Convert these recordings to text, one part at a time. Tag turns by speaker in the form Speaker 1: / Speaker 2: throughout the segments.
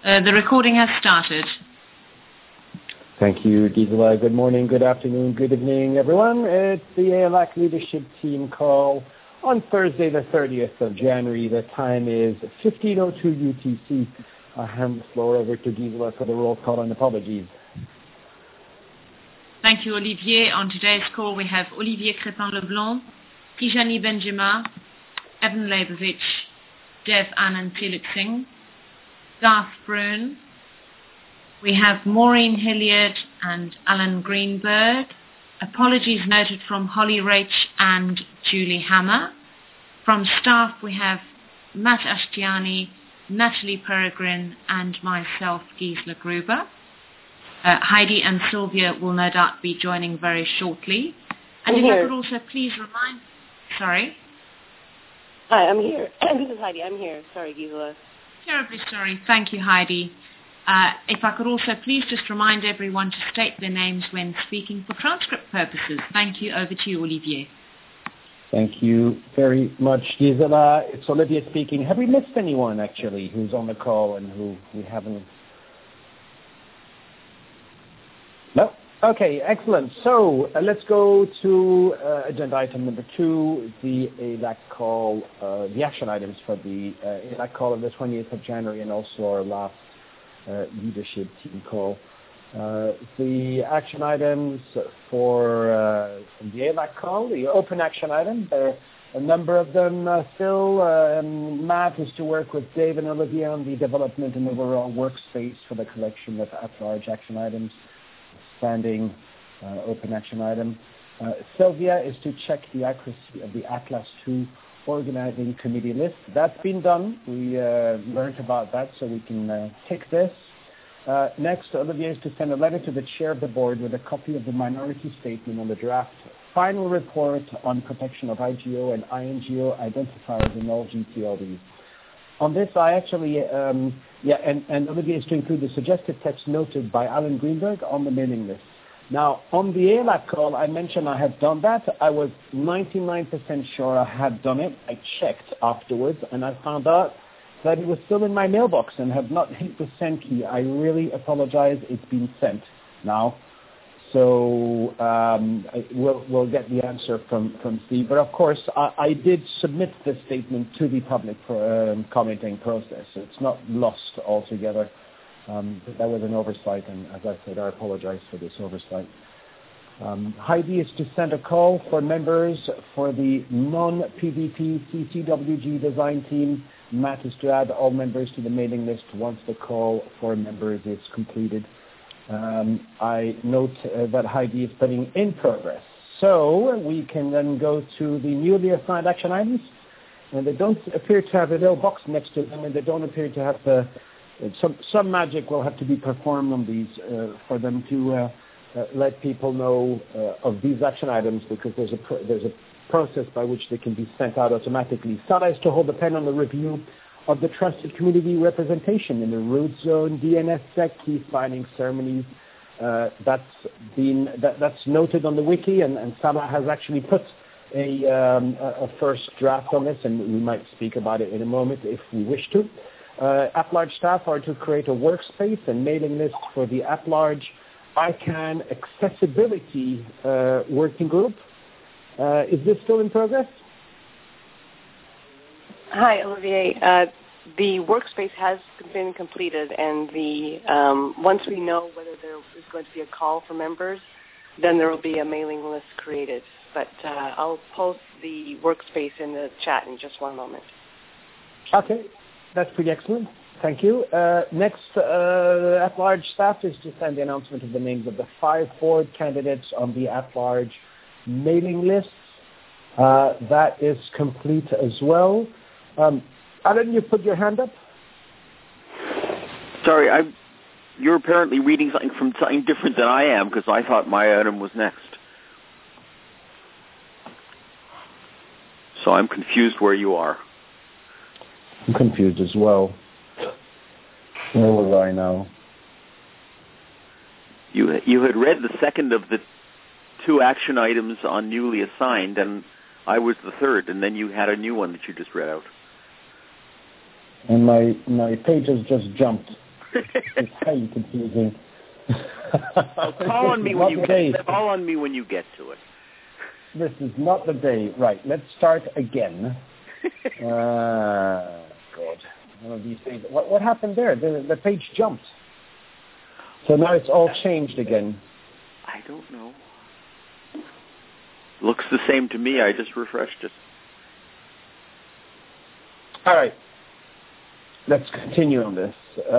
Speaker 1: The recording has started.
Speaker 2: Thank you, Gisela. Good morning, good afternoon, good evening, everyone. It's the ALAC leadership team call on Thursday, the 30th of January. The time is 15:02 UTC. I hand the floor over to Gisela for the roll call and apologies.
Speaker 1: Thank you, Olivier. On today's call, we have Olivier Crépin-Leblanc, Tijani Benjima, Evan Leibovich, Dev Anand Felixing, Garth Brune. We have Maureen Hilliard and Alan Greenberg. Apologies noted from Holly Rach and Julie Hammer. From staff, we have Matt Ashtiani, Natalie Peregrine, and myself, Gisela Gruber. Heidi and Sylvia will no doubt be joining very shortly. And if I could also please remind... Sorry?
Speaker 3: Hi, I'm here. This is Heidi. I'm here. Sorry, Gisela.
Speaker 1: Terribly sorry. Thank you, Heidi. If I could also please just remind everyone to state their names when speaking for transcript purposes. Thank you. Over to you, Olivier.
Speaker 2: Thank you very much, Gisela. It's Olivier speaking. Have we missed anyone, actually, who's on the call and who we haven't... No? Okay, excellent. So let's go to agenda item number 2, the ALAC call, the action items for the ALAC call of the 20th of January and also our last leadership team call. The action items for the ALAC call, the open action items, there are a number of them still. Matt is to work with Dave and Olivier on the development and overall workspace for the collection of at-large action items. Standing open action item. Sylvia is to check the accuracy of the Atlas II organizing committee list. That's been done. We learned about that, so we can tick this. Next, Olivier is to send a letter to the chair of the board with a copy of the minority statement on the draft final report on protection of IGO and INGO identifiers in all GTLDs. On this, I actually, and Olivier is to include the suggested text noted by Alan Greenberg on the mailing list. Now, on the ALAC call, I mentioned I had done that. I was 99% sure I had done it. I checked afterwards, and I found out that it was still in my mailbox and had not hit the send key. I really apologize. It's been sent now. So we'll get the answer from Steve. But of course, I did submit the statement to the public commenting process. It's not lost altogether. That was an oversight, and as I said, I apologize for this oversight. Heidi is to send a call for members for the non-PDP CCWG design team. Matt is to add all members to the mailing list once the call for members is completed. I note that Heidi is putting in progress. So we can then go to the newly assigned action items. And they don't appear to have a little box next to them, and they don't appear to have some magic will have to be performed on these for them to let people know of these action items, because there's a process by which they can be sent out automatically. SADA is to hold the pen on the review of the trusted community representation in the root zone DNSSEC key signing ceremonies. That's noted on the wiki, and SADA has actually put a first draft on this, and we might speak about it in a moment if we wish to. At-large staff are to create a workspace and mailing list for the at-large ICANN accessibility working group. Is this still in progress?
Speaker 3: Hi, Olivier. The workspace has been completed, and once we know whether there is going to be a call for members, then there will be a mailing list created. But I'll post the workspace in the chat in just one moment.
Speaker 2: Okay, that's pretty excellent. Thank you. Next, at-large staff is to send the announcement of the names of the 5 board candidates on the at-large mailing list. That is complete as well. Alan, you put your hand up?
Speaker 4: Sorry, you're apparently reading something from something different than I am, because I thought my item was next. So I'm confused where you are.
Speaker 2: I'm confused as well. Where was I now?
Speaker 4: You had read the second of the 2 action items on newly assigned, and I was the third, and then you had a new one that you just read out.
Speaker 2: And my page has just jumped. It's highly confusing.
Speaker 4: Call on me when you get to it.
Speaker 2: This is not the day. Right, let's start again. God, one of these things. What happened there? The page jumped. So now it's all changed again.
Speaker 4: I don't know. Looks the same to me. I just refreshed it.
Speaker 2: All right. Let's continue on this.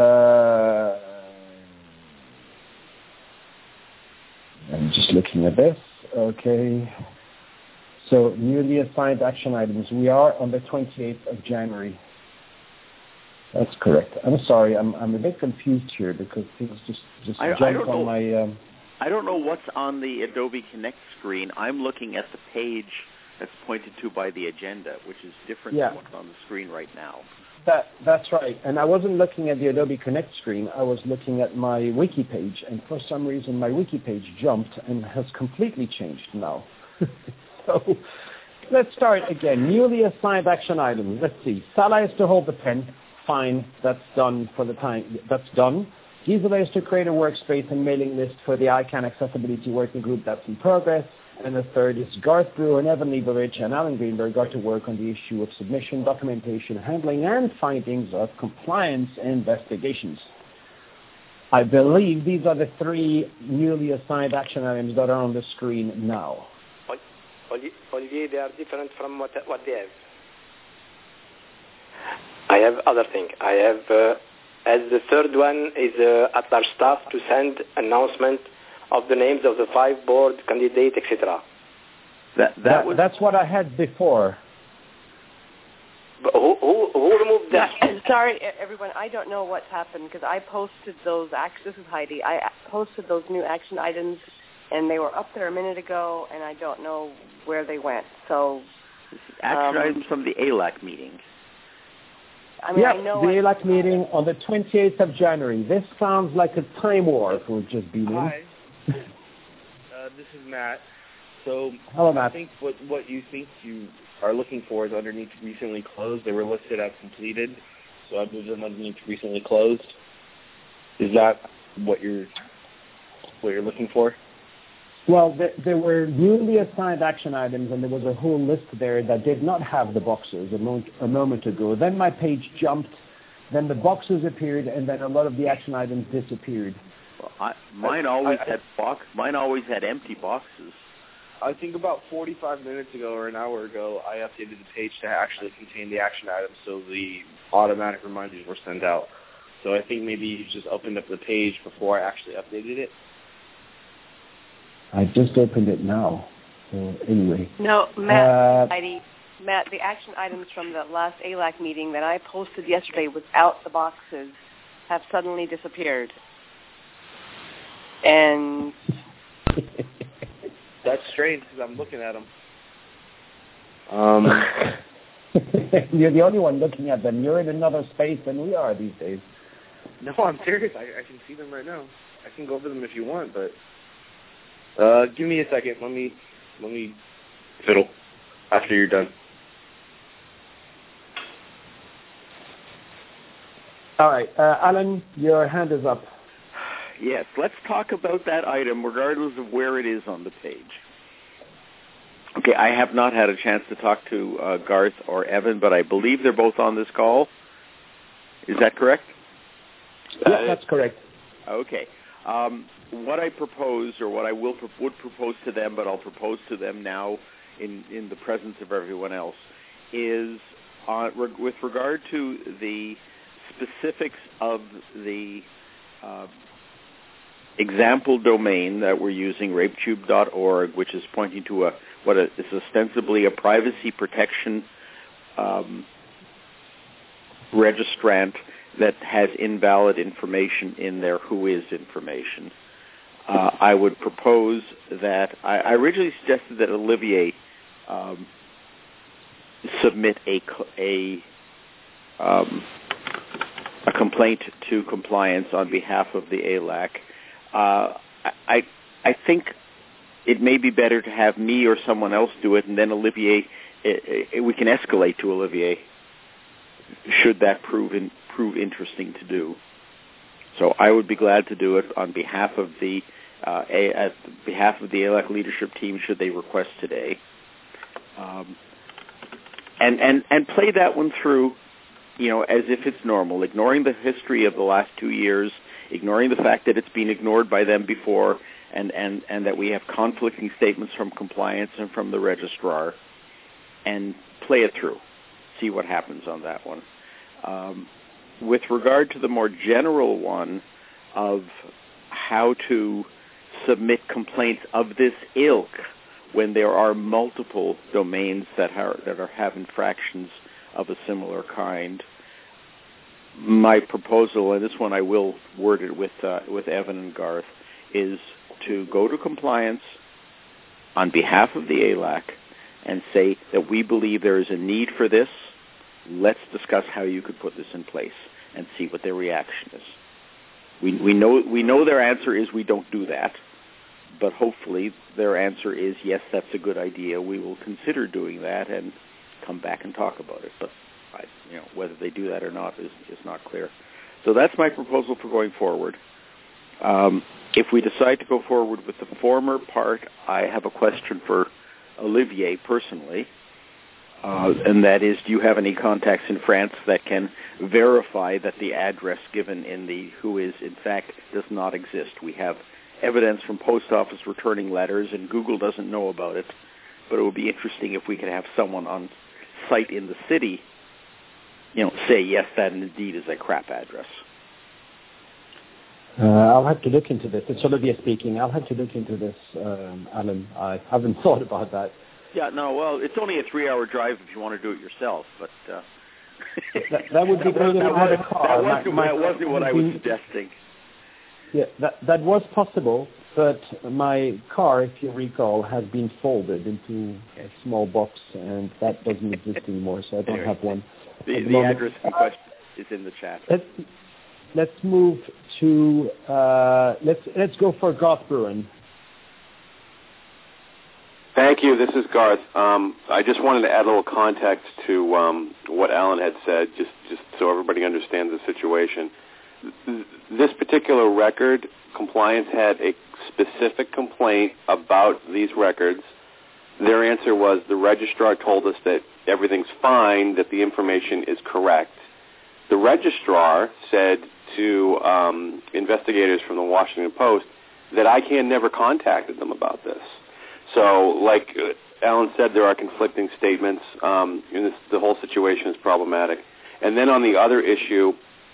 Speaker 2: I'm just looking at this. Okay. So newly assigned action items. We are on the 28th of January. That's correct. I'm sorry. I'm a bit confused here because things just jumped on my...
Speaker 4: I don't know what's on the Adobe Connect screen. I'm looking at the page that's pointed to by the agenda, which is different than what's on the screen right now.
Speaker 2: That's right. And I wasn't looking at the Adobe Connect screen. I was looking at my wiki page, and for some reason my wiki page jumped and has completely changed now. So let's start again. Newly assigned action items. Let's see. Salah is to hold the pen. Fine. That's done for the time. That's done. Gisela is to create a workspace and mailing list for the ICANN Accessibility Working Group. That's in progress. And the third is Garth Brewer and Evan Leibovich and Alan Greenberg got to work on the issue of submission, documentation, handling, and findings of compliance investigations. I believe these are the three newly assigned action items that are on the screen now.
Speaker 5: Olivier, they are different from what they have. I have other things. I have, as the third one is at our staff to send announcement of the names of the 5 board candidates, etc.
Speaker 2: That's what I had before.
Speaker 5: But who removed that?
Speaker 3: Sorry, everyone. I don't know what's happened because I posted those. This is Heidi. I posted those new action items, and they were up there a minute ago, and I don't know where they went. So
Speaker 4: action items from the ALAC meeting.
Speaker 3: I mean, I know
Speaker 2: the ALAC meeting on the 28th of January. This sounds like a time war we've just been in.
Speaker 6: Hi. This is Matt. So
Speaker 2: hello, Matt.
Speaker 6: I think what you think you are looking for is underneath recently closed. They were listed as completed, so I moved them underneath recently closed. Is that what you're looking for?
Speaker 2: Well, there were newly assigned action items, and there was a whole list there that did not have the boxes a moment ago. Then my page jumped, then the boxes appeared, and then a lot of the action items disappeared.
Speaker 4: Well, mine always had empty boxes.
Speaker 6: I think about 45 minutes ago or an hour ago, I updated the page to actually contain the action items, so the automatic reminders were sent out. So I think maybe you just opened up the page before I actually updated it.
Speaker 2: I just opened it now. So anyway.
Speaker 3: No, Matt, the action items from the last ALAC meeting that I posted yesterday without the boxes have suddenly disappeared. And
Speaker 6: that's strange because I'm looking at them.
Speaker 2: You're the only one looking at them. You're in another space than we are these days.
Speaker 6: No, I'm serious. I can see them right now. I can go over them if you want, but give me a second. Let me fiddle after you're done.
Speaker 2: All right, Alan, your hand is up.
Speaker 4: Yes, let's talk about that item regardless of where it is on the page. Okay, I have not had a chance to talk to Garth or Evan, but I believe they're both on this call. Is that correct?
Speaker 2: Yeah, that's correct.
Speaker 4: Okay. What I propose, or what I would propose to them, but I'll propose to them now in the presence of everyone else, is with regard to the specifics of the example domain that we're using, rapetube.org, which is pointing to what is ostensibly a privacy protection registrant that has invalid information in there, who is information. I would propose that I originally suggested that Olivier submit a complaint to compliance on behalf of the ALAC. I think it may be better to have me or someone else do it, and then Olivier, we can escalate to Olivier should that prove interesting to do. So I would be glad to do it on behalf of the ALEC leadership team, should they request today, and play that one through, as if it's normal, ignoring the history of the last 2 years, ignoring the fact that it's been ignored by them before, and that we have conflicting statements from compliance and from the registrar, and play it through, see what happens on that one. With regard to the more general one of how to submit complaints of this ilk when there are multiple domains that have infractions of a similar kind, my proposal, and this one I will word it with Evan and Garth, is to go to compliance on behalf of the ALAC and say that we believe there is a need for this. Let's discuss how you could put this in place and see what their reaction is. We know their answer is we don't do that, but hopefully their answer is yes, that's a good idea. We will consider doing that and come back and talk about it. But whether they do that or not is not clear. So that's my proposal for going forward. If we decide to go forward with the former part, I have a question for Olivier personally. And that is, do you have any contacts in France that can verify that the address given in the WHOIS, in fact, does not exist? We have evidence from post office returning letters, and Google doesn't know about it, but it would be interesting if we could have someone on site in the city, say, yes, that indeed is a crap address.
Speaker 2: I'll have to look into this. It's Olivier speaking. I'll have to look into this, Alan. I haven't thought about that.
Speaker 4: Yeah, no, well, it's only a 3-hour drive if you want to do it yourself, but...
Speaker 2: that would be great if I had a car.
Speaker 4: That wasn't what I was suggesting.
Speaker 2: Yeah, that was possible, but my car, if you recall, has been folded into a small box, and that doesn't exist anymore, so I don't have one.
Speaker 4: The address in question is in the chat.
Speaker 2: Let's move to... let's go for Garth Bruin.
Speaker 7: Thank you. This is Garth. I just wanted to add a little context to what Alan had said, just so everybody understands the situation. This particular record, compliance had a specific complaint about these records. Their answer was the registrar told us that everything's fine, that the information is correct. The registrar said to investigators from the Washington Post that ICANN never contacted them about this. So, like Alan said, there are conflicting statements, and the whole situation is problematic. And then on the other issue,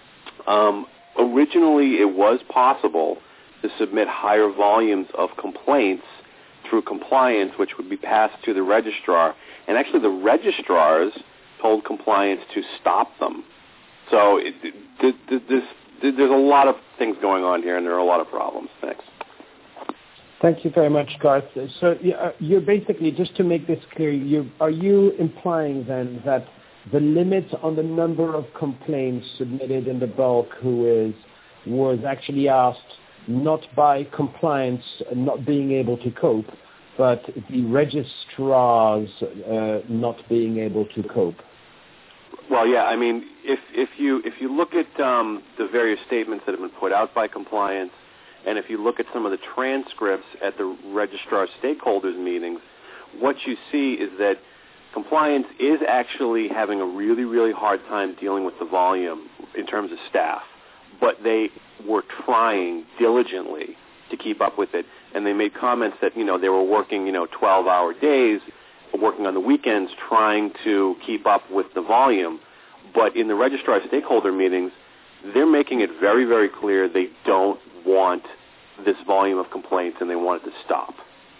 Speaker 7: originally it was possible to submit higher volumes of complaints through compliance, which would be passed to the registrar. And actually the registrars told compliance to stop them. So there's a lot of things going on here, and there are a lot of problems. Thanks.
Speaker 2: Thank you very much, Garth. So you're basically, just to make this clear, are you implying then that the limit on the number of complaints submitted in the bulk was actually asked not by compliance not being able to cope, but the registrars not being able to cope?
Speaker 7: Well, yeah. I mean, if you look at the various statements that have been put out by compliance, and if you look at some of the transcripts at the registrar stakeholders meetings, what you see is that compliance is actually having a really, really hard time dealing with the volume in terms of staff. But they were trying diligently to keep up with it. And they made comments that, they were working, 12-hour days, working on the weekends, trying to keep up with the volume. But in the registrar stakeholder meetings, they're making it very, very clear they don't want this volume of complaints, and they want it to stop.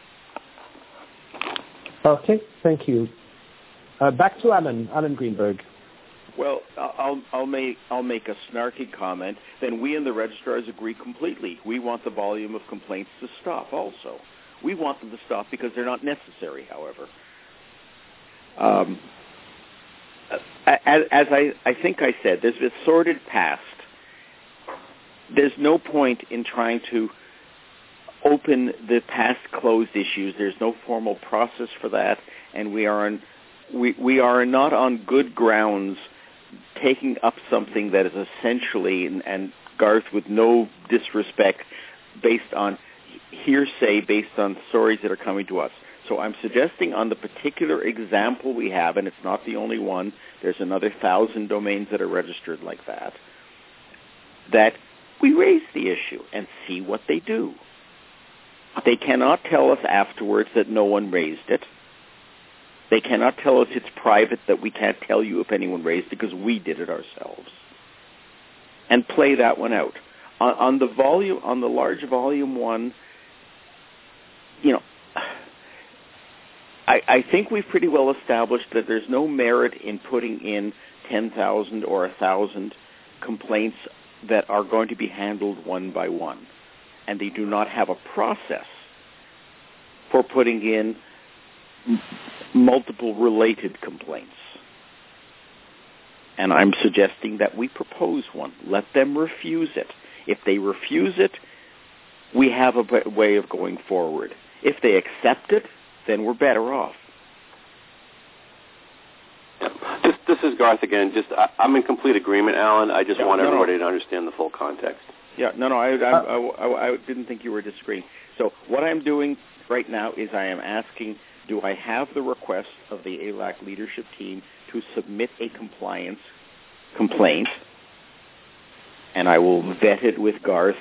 Speaker 2: Okay, thank you. Back to Alan Greenberg.
Speaker 4: Well, I'll make a snarky comment. Then we and the registrars agree completely. We want the volume of complaints to stop also. We want them to stop because they're not necessary, however. As I think I said, there's this sordid past. There's no point in trying to open the past closed issues. There's no formal process for that, and we are not on good grounds taking up something that is essentially, and Garth, with no disrespect, based on hearsay, based on stories that are coming to us. So I'm suggesting on the particular example we have, and it's not the only one, there's another 1,000 domains that are registered like that, that we raise the issue and see what they do. They cannot tell us afterwards that no one raised it. They cannot tell us it's private, that we can't tell you if anyone raised it because we did it ourselves. And play that one out. On the large volume one, you know, I think we've pretty well established that there's no merit in putting in 10,000 or 1,000 complaints that are going to be handled one by one. And they do not have a process for putting in multiple related complaints. And I'm suggesting that we propose one. Let them refuse it. If they refuse it, we have a way of going forward. If they accept it, then we're better off.
Speaker 7: This is Garth again. I'm in complete agreement, Alan. I just want everybody to understand the full context.
Speaker 4: I didn't think you were disagreeing. So what I'm doing right now is I am asking, do I have the request of the ALAC leadership team to submit a compliance complaint? And I will vet it with Garth,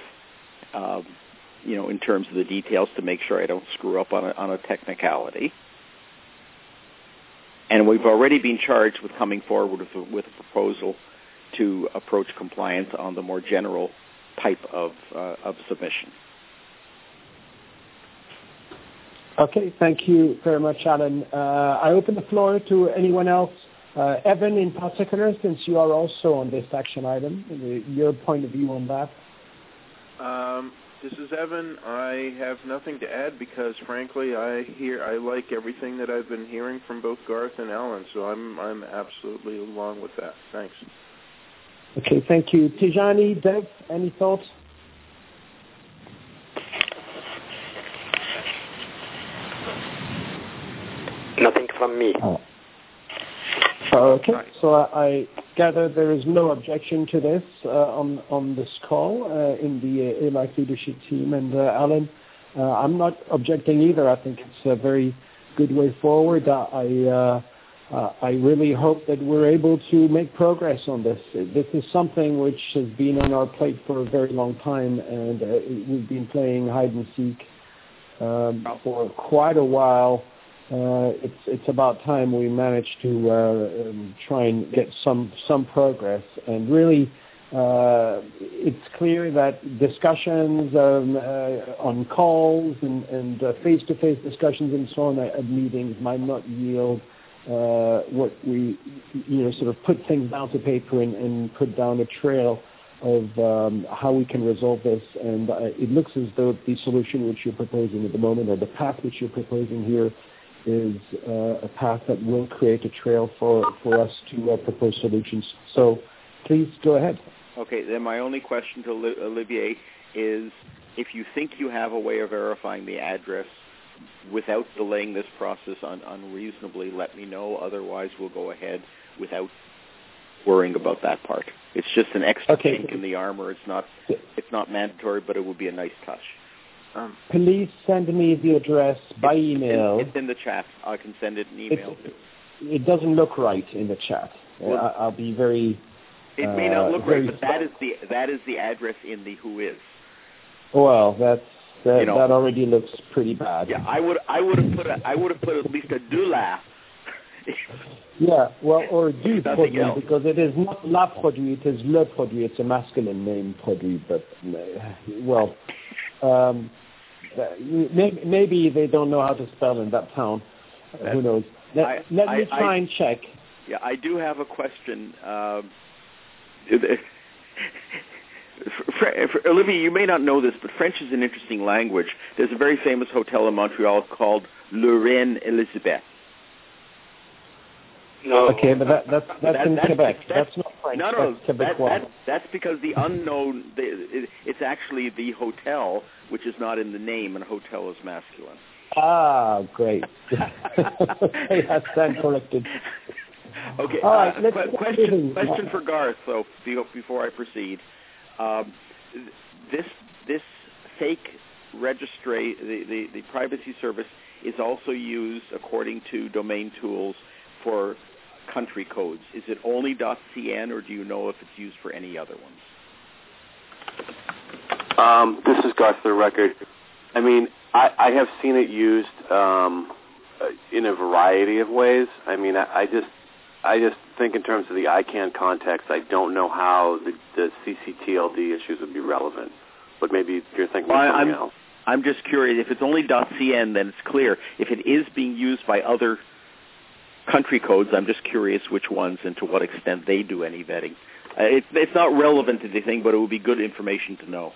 Speaker 4: in terms of the details to make sure I don't screw up on a technicality. And we've already been charged with coming forward with a proposal to approach compliance on the more general type of submission.
Speaker 2: Okay, thank you very much, Alan. I open the floor to anyone else. Evan, in particular, since you are also on this action item, your point of view on that?
Speaker 8: This is Evan. I have nothing to add because, frankly, I like everything that I've been hearing from both Garth and Alan, so I'm absolutely along with that. Thanks.
Speaker 2: Okay, thank you. Tijani, Dev, any thoughts?
Speaker 5: Nothing from me.
Speaker 2: Okay, so I gather there is no objection to this on this call in the ALAC leadership team. And Alan, I'm not objecting either. I think it's a very good way forward. I really hope that we're able to make progress on this. This is something which has been on our plate for a very long time, and we've been playing hide and seek for quite a while. It's about time we managed to try and get some progress. And really, it's clear that discussions on calls and face-to-face discussions and so on at meetings might not yield what we, sort of put things down to paper and put down a trail of how we can resolve this. And it looks as though the solution which you're proposing at the moment, or the path which you're proposing here, is a path that will create a trail for us to propose solutions. So please go ahead.
Speaker 4: Okay, then my only question to Olivier is, if you think you have a way of verifying the address without delaying this process unreasonably, let me know. Otherwise, we'll go ahead without worrying about that part. It's just an extra link in the armor. It's not mandatory, but it would be a nice touch.
Speaker 2: Please send me the address by email.
Speaker 4: It's in the chat. I can send it in email.
Speaker 2: It doesn't look right in the chat. Well, I'll be very.
Speaker 4: It may not look right, but that is the address in the who is.
Speaker 2: Well, that already looks pretty bad.
Speaker 4: Yeah, I would have put at least a doula.
Speaker 2: Yeah, well, or du produit, because it is not la produit, it is le produit. It's a masculine name, produit, but well. Maybe they don't know how to spell in that town. Who knows? Let me try and check.
Speaker 4: Yeah, I do have a question. Olivier, you may not know this, but French is an interesting language. There's a very famous hotel in Montreal called Le Reine Elisabeth.
Speaker 2: No. Okay, but that's in Quebec. That's not French.
Speaker 4: No, that's because the unknown. It's actually the hotel, which is not in the name, and hotel is masculine.
Speaker 2: Ah, great. Okay, that's then corrected.
Speaker 4: Okay.
Speaker 2: All right.
Speaker 4: Question for Garth, though, before I proceed. This fake registry, the privacy service, is also used, according to Domain Tools, for country codes. Is it only .cn, or do you know if it's used for any other ones?
Speaker 7: This is Garth for the record. I mean, I have seen it used in a variety of ways. I mean, I just think in terms of the ICANN context, I don't know how the CCTLD issues would be relevant. But maybe you're thinking of something else.
Speaker 4: I'm just curious. If it's only .cn, then it's clear. If it is being used by other country codes, I'm just curious which ones and to what extent they do any vetting. It's not relevant to anything, but it would be good information to know.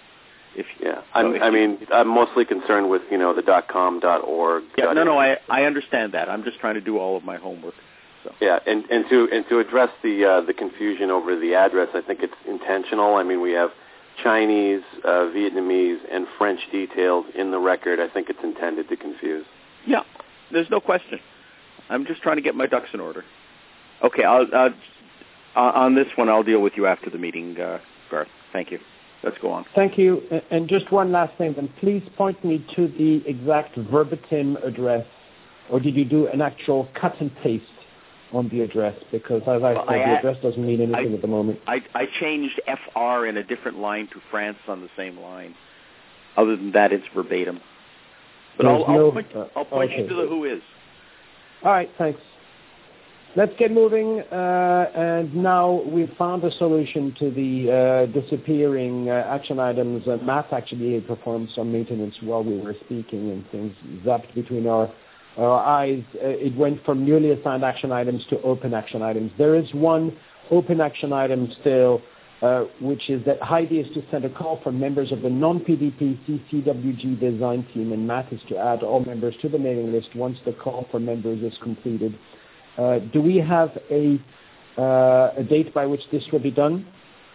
Speaker 4: I'm mostly concerned with the .com, .org. Yeah, I understand that. I'm just trying to do all of my homework. So. Yeah, and to address the confusion over the address, I think it's intentional. I mean, we have Chinese, Vietnamese, and French details in the record. I think it's intended to confuse. Yeah, there's no question. I'm just trying to get my ducks in order. Okay, on this one, I'll deal with you after the meeting, Garth. Thank you. Let's go on.
Speaker 2: Thank you. And just one last thing, then please point me to the exact verbatim address, or did you do an actual cut and paste on the address? Because as I said, the address doesn't mean anything at the moment.
Speaker 4: I changed FR in a different line to France on the same line. Other than that, it's verbatim. But I'll point you to the who is.
Speaker 2: All right, thanks. Let's get moving, and now we've found a solution to the disappearing action items. Matt actually performed some maintenance while we were speaking, and things zapped between our eyes. It went from newly assigned action items to open action items. There is one open action item still, which is that Heidi is to send a call for members of the non-PDP CCWG design team, and Matt is to add all members to the mailing list once the call for members is completed. Do we have a date by which this will be done?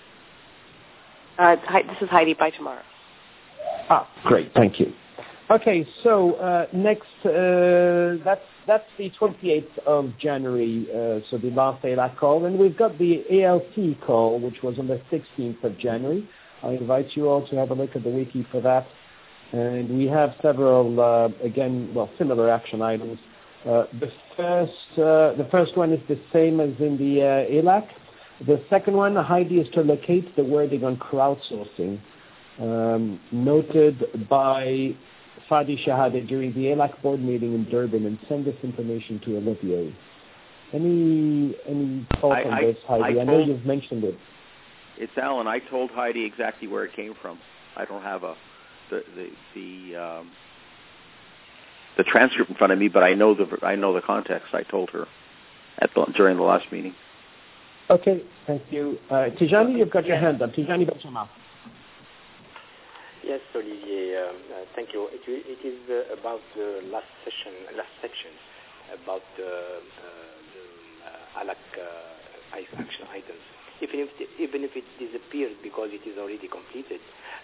Speaker 3: This is Heidi by tomorrow.
Speaker 2: Great, thank you. Okay, so next, that's the 28th of January, so the last ALAC call, and we've got the ALT call, which was on the 16th of January. I invite you all to have a look at the wiki for that, and we have several, similar action items. The first one is the same as in the ALAC. The second one, Heidi is to locate the wording on crowdsourcing, noted by Fadi Shahade during the ALAC board meeting in Durban, and send this information to Olivier. Any thoughts on this, Heidi? I know you've mentioned it.
Speaker 4: It's Alan. I told Heidi exactly where it came from. I don't have the transcript in front of me, but I know the context. I told her during the last meeting.
Speaker 2: Okay, thank you. Tijani, you've got your hand up. Tijani Benjima.
Speaker 5: Yes, Olivier. Thank you. It is about the last section about the ALAC action items. Even if it disappears because it is already completed,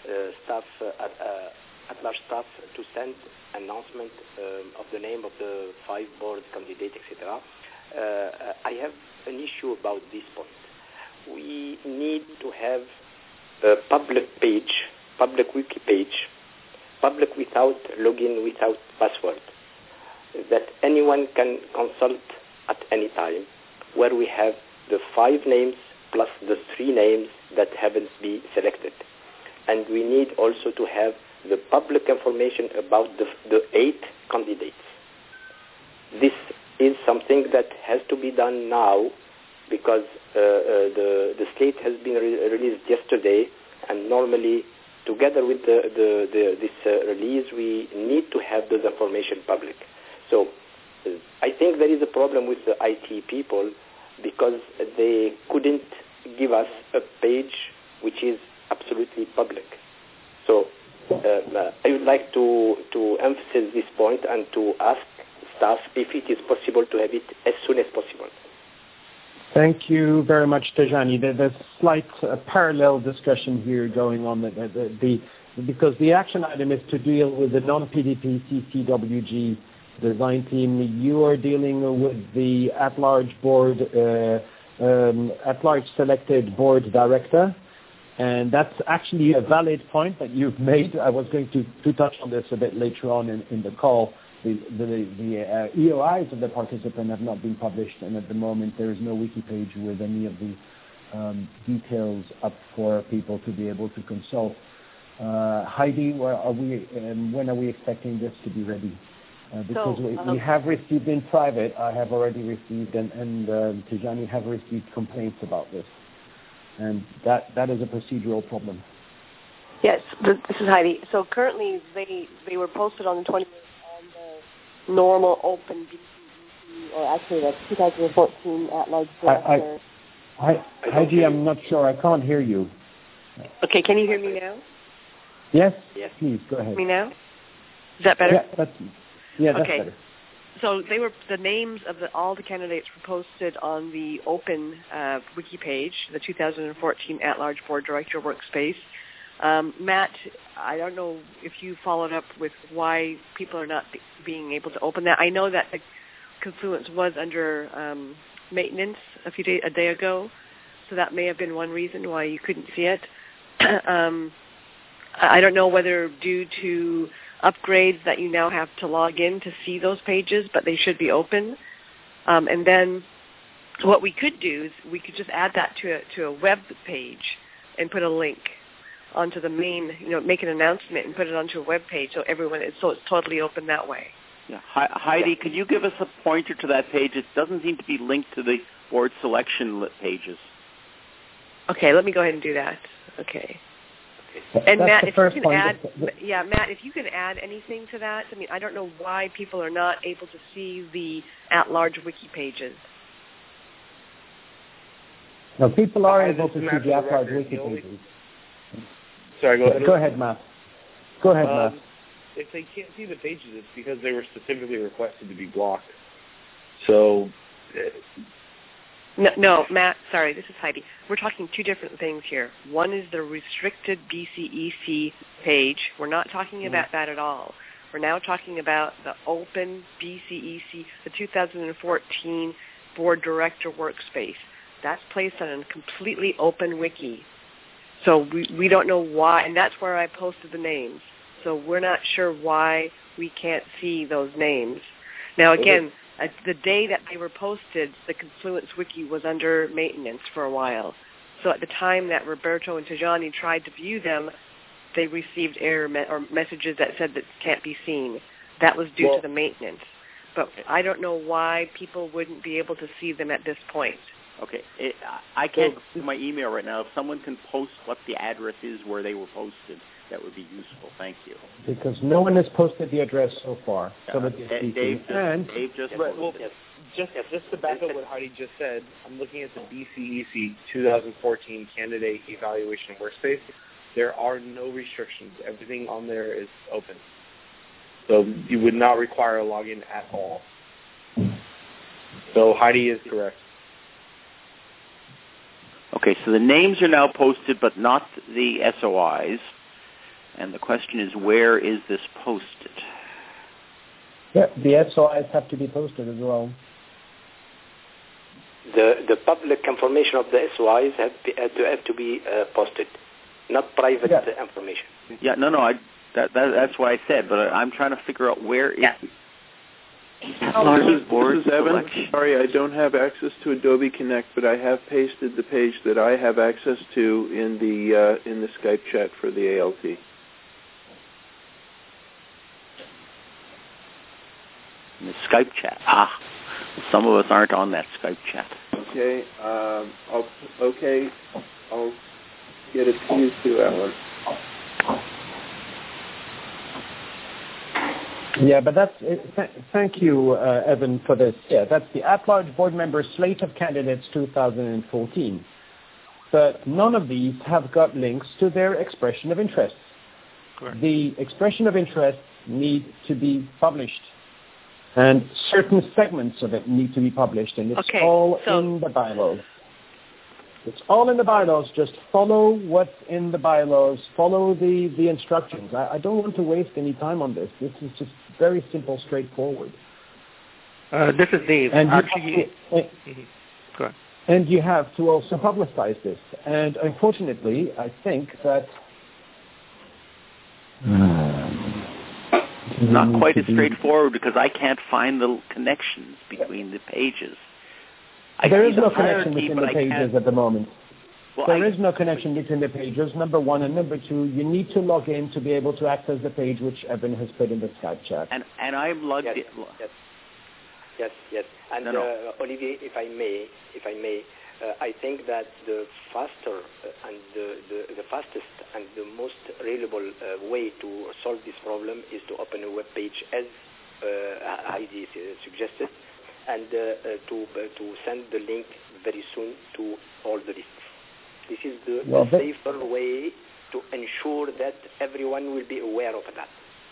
Speaker 5: at-large staff to send announcement of the name of the 5 board candidates, etc. I have an issue about this point. We need to have a public wiki page, public without login, without password, that anyone can consult at any time, where we have the 5 names plus the 3 names that haven't been selected. And we need also to have the public information about the 8 candidates. This is something that has to be done now, because the slate has been released yesterday, and normally together with this release we need to have this information public. So I think there is a problem with the IT people, because they couldn't give us a page which is absolutely public. So I would like to emphasize this point and to ask staff if it is possible to have it as soon as possible.
Speaker 2: Thank you very much, Tejani. There's slight parallel discussion here going on, because the action item is to deal with the non-PDP CCWG design team, you are dealing with the at-large board, at-large selected board director, and that's actually a valid point that you've made. I was going to touch on this a bit later on in the call. The EOIs of the participant have not been published, and at the moment there is no wiki page with any of the details up for people to be able to consult. Heidi, when are we expecting this to be ready? Because we have received in private, I have already received, and Tijani have received complaints about this. And that is a procedural problem.
Speaker 3: Yes, this is Heidi. So currently they were posted on the 20th on the normal open BCEC, or actually the 2014 at-large director.
Speaker 2: Heidi, I'm not sure. I can't hear you.
Speaker 3: Okay, can you hear me now?
Speaker 2: Yes, please, go ahead.
Speaker 3: Me now? Is that better?
Speaker 2: Yeah, that's better.
Speaker 3: So the names of all the candidates were posted on the open wiki page, the 2014 at-large board director workspace. Matt, I don't know if you followed up with why people are not being able to open that. I know that the Confluence was under maintenance a day ago, so that may have been one reason why you couldn't see it. I don't know whether due to upgrades that you now have to log in to see those pages, but they should be open. And then what we could do is we could just add that to a web page and put a link onto the main, make an announcement and put it onto a web page so it's totally open that way.
Speaker 4: Yeah. Heidi, could you give us a pointer to that page? It doesn't seem to be linked to the board selection pages.
Speaker 3: Okay, let me go ahead and do that. Okay.
Speaker 2: And
Speaker 3: Matt, if you can Matt, if you can add anything to that. I mean, I don't know why people are not able to see the at-large wiki pages.
Speaker 2: No, people are able to see the at-large wiki pages.
Speaker 6: Sorry, go ahead.
Speaker 2: Go ahead, Matt. Go ahead, Matt.
Speaker 6: If they can't see the pages, it's because they were specifically requested to be blocked. So...
Speaker 3: No, Matt, sorry, this is Heidi. We're talking two different things here. One is the restricted BCEC page. We're not talking about that at all. We're now talking about the open BCEC, the 2014 board director workspace. That's placed on a completely open wiki. So we don't know why, and that's where I posted the names. So we're not sure why we can't see those names. Now, again, the day that they were posted, the Confluence wiki was under maintenance for a while. So at the time that Roberto and Tijani tried to view them, they received error or messages that said that can't be seen. That was due to the maintenance. But I don't know why people wouldn't be able to see them at this point.
Speaker 4: Okay. I can't see my email right now. If someone can post what the address is where they were posted, that would be useful. Thank you.
Speaker 2: Because no one has posted the address so far.
Speaker 4: Dave just
Speaker 6: to back up what Heidi just said, I'm looking at the BCEC 2014 candidate evaluation workspace. There are no restrictions. Everything on there is open. So you would not require a login at all. So Heidi is correct.
Speaker 4: Okay, so the names are now posted, but not the SOIs. And the question is, where is this posted?
Speaker 2: Yeah, the SOIs have to be posted as well.
Speaker 5: The public information of the SOIs have to be posted, not private information.
Speaker 4: Yeah, no, that's why I said, but I'm trying to figure out where is it.
Speaker 8: This is Evan. Sorry, I don't have access to Adobe Connect, but I have pasted the page that I have access to in the Skype chat for the ALT.
Speaker 4: In the Skype chat. Some of us aren't on that Skype chat.
Speaker 8: Okay. I'll get it to you too, Alan.
Speaker 2: Yeah, but that's thank you, Evan, for this. Yeah, that's the at-large board member slate of candidates 2014. But none of these have got links to their expression of interest. Correct. The expression of interest need to be published, and certain segments of it need to be published, and it's all in the bylaws. It's all in the bylaws. Just follow what's in the bylaws. Follow the instructions. I don't want to waste any time on this. This is just very simple, straightforward.
Speaker 9: This is Dave.
Speaker 2: And
Speaker 9: actually, go ahead.
Speaker 2: And you have to also publicize this. And unfortunately, I think that
Speaker 4: it's not quite as straightforward because I can't find the connections between the pages.
Speaker 2: There is no connection between the pages at the moment.
Speaker 4: Well,
Speaker 2: there is no connection between the pages, number one. And number two, you need to log in to be able to access the page which Evan has put in the Skype chat.
Speaker 4: And I'm logged in.
Speaker 5: Yes. And Olivier, if I may, I think that the faster and the fastest and the most reliable way to solve this problem is to open a web page as Heidi suggested, and to send the link very soon to all the lists. This is the safer way to ensure that everyone will be aware of that.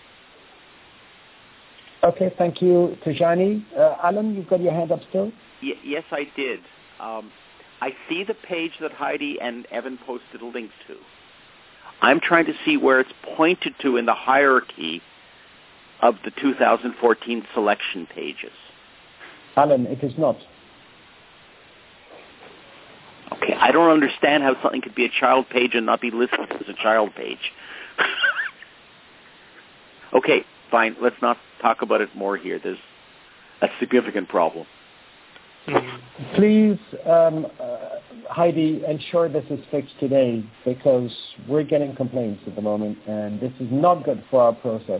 Speaker 2: Okay, thank you, Tijani. Alan, you've got your hand up still?
Speaker 4: Yes, I did. I see the page that Heidi and Evan posted a link to. I'm trying to see where it's pointed to in the hierarchy of the 2014 selection pages.
Speaker 2: Alan, it is not.
Speaker 4: Okay, I don't understand how something could be a child page and not be listed as a child page. Okay, fine. Let's not talk about it more here. There's a significant problem.
Speaker 2: Please, Heidi, ensure this is fixed today because we're getting complaints at the moment and this is not good for our process.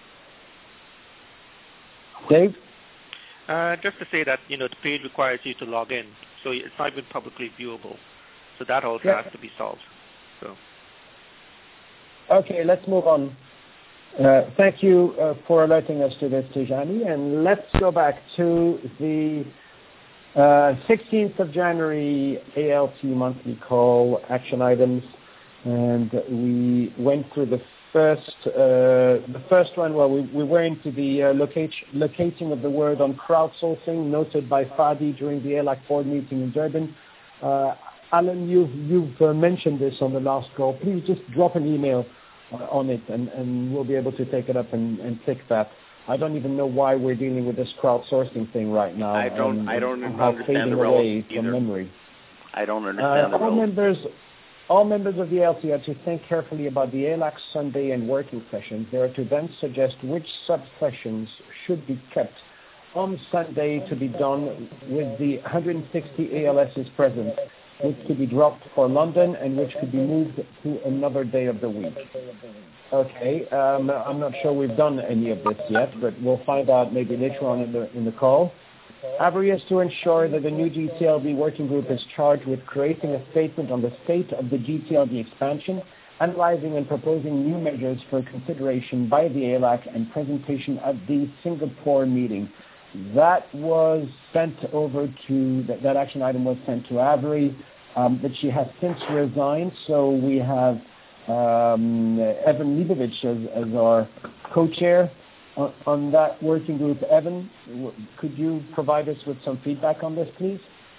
Speaker 2: Dave?
Speaker 9: Just to say that, the page requires you to log in, so it's not even publicly viewable. So that also has to be solved. So.
Speaker 2: Okay, let's move on. Thank you for alerting us to this, Tijani. And let's go back to the 16th of January ALT monthly call action items. And we went through the first one. Well, we were into the locating of the word on crowdsourcing noted by Fadi during the ALAC board meeting in Durban. Alan, you've mentioned this on the last call. Please just drop an email on it, and we'll be able to take it up and fix that. I don't even know why we're dealing with this crowdsourcing thing right now.
Speaker 4: I don't understand the relevance
Speaker 2: from memory.
Speaker 4: I don't understand the relevance.
Speaker 2: All members of the ALT are to think carefully about the ALAC Sunday and working sessions. They are to then suggest which sub-sessions should be kept on Sunday to be done with the 160 ALSs present, which could be dropped for London and which could be moved to another day of the week. Okay, I'm not sure we've done any of this yet, but we'll find out maybe later on in the call. AVRI is to ensure that the new GTLD working group is charged with creating a statement on the state of the GTLD expansion, analyzing and proposing new measures for consideration by the ALAC and presentation at the Singapore meeting. That was sent over to, that action item was sent to AVRI, but she has since resigned, so we have Evan Leibovich as our co-chair on that working group. Evan, could you provide us with some feedback on this, please?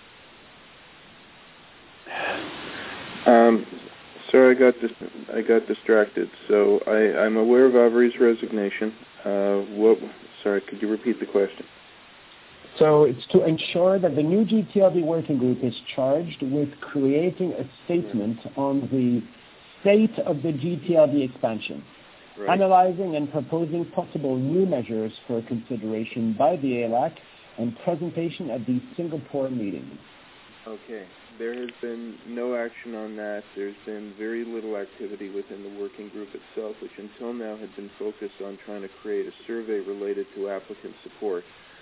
Speaker 8: Sorry, I got distracted. So I'm aware of AVRI's resignation. Sorry, could you repeat the question?
Speaker 2: So it's to ensure that the new GTLD working group is charged with creating a statement on the state of the GTLD expansion, right, analyzing and proposing possible new measures for consideration by the ALAC and presentation at the Singapore meeting.
Speaker 8: Okay. There has been no action on that. There's been very little activity within the working group itself, which until now had been focused on trying to create a survey related to applicant support.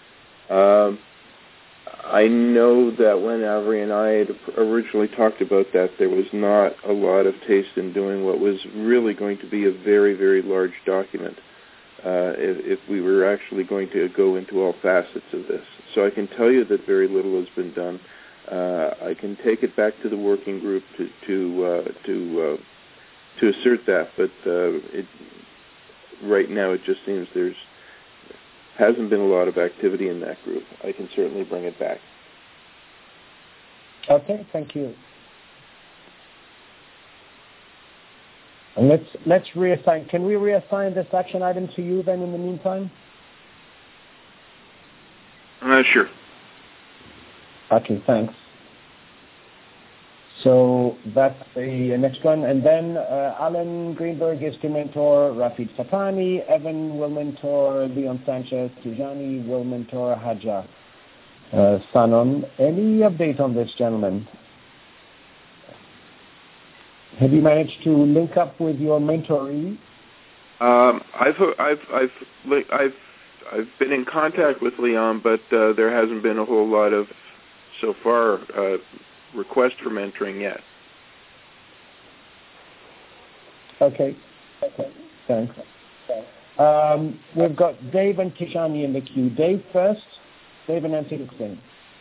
Speaker 8: I know that when AVRI and I had originally talked about that, there was not a lot of taste in doing what was really going to be a very, very large document if we were actually going to go into all facets of this. So I can tell you that very little has been done. I can take it back to the working group to assert that, but right now it just seems there's hasn't been a lot of activity in that group. I can certainly bring it back.
Speaker 2: Okay, thank you. And let's reassign. Can we reassign this action item to you then in the meantime?
Speaker 8: Sure.
Speaker 2: Okay, thanks. So that's the next one. And then Alan Greenberg is to mentor Rafid Sapani, Evan will mentor Leon Sanchez, Tijani will mentor Haja Sanon. Any update on this, gentlemen? Have you managed to link up with your mentoree?
Speaker 8: I've been in contact with Leon, but there hasn't been a whole lot of, so far, request for mentoring yet.
Speaker 2: Okay, thanks. We've got Dave and Tijani in the queue. Dave first. Dave and Nancy Luxing.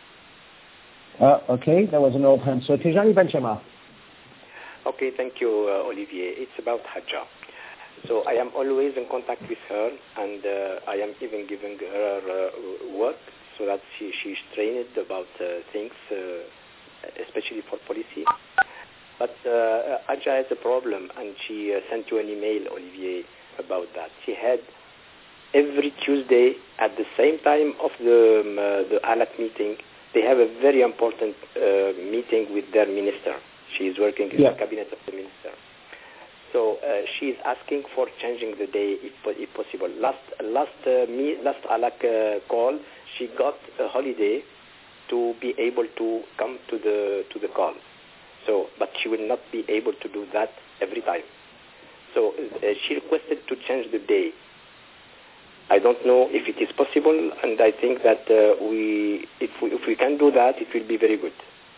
Speaker 2: Okay, there was an old hand. So Tijani Benchema.
Speaker 5: Okay, thank you, Olivier. It's about Haja. So I am always in contact with her, and I am even giving her work so that she's trained about things, especially for policy. But Haja has a problem, and she sent you an email, Olivier, about that. She had every Tuesday at the same time of the ALAC meeting, they have a very important meeting with their minister. She is working in the cabinet of the minister. So she is asking for changing the day if possible. Last ALAC call, she got a holiday to be able to come to the call. So, but she will not be able to do that every time. So she requested to change the day. I don't know if it is possible, and I think that if we can do that, it will be very good.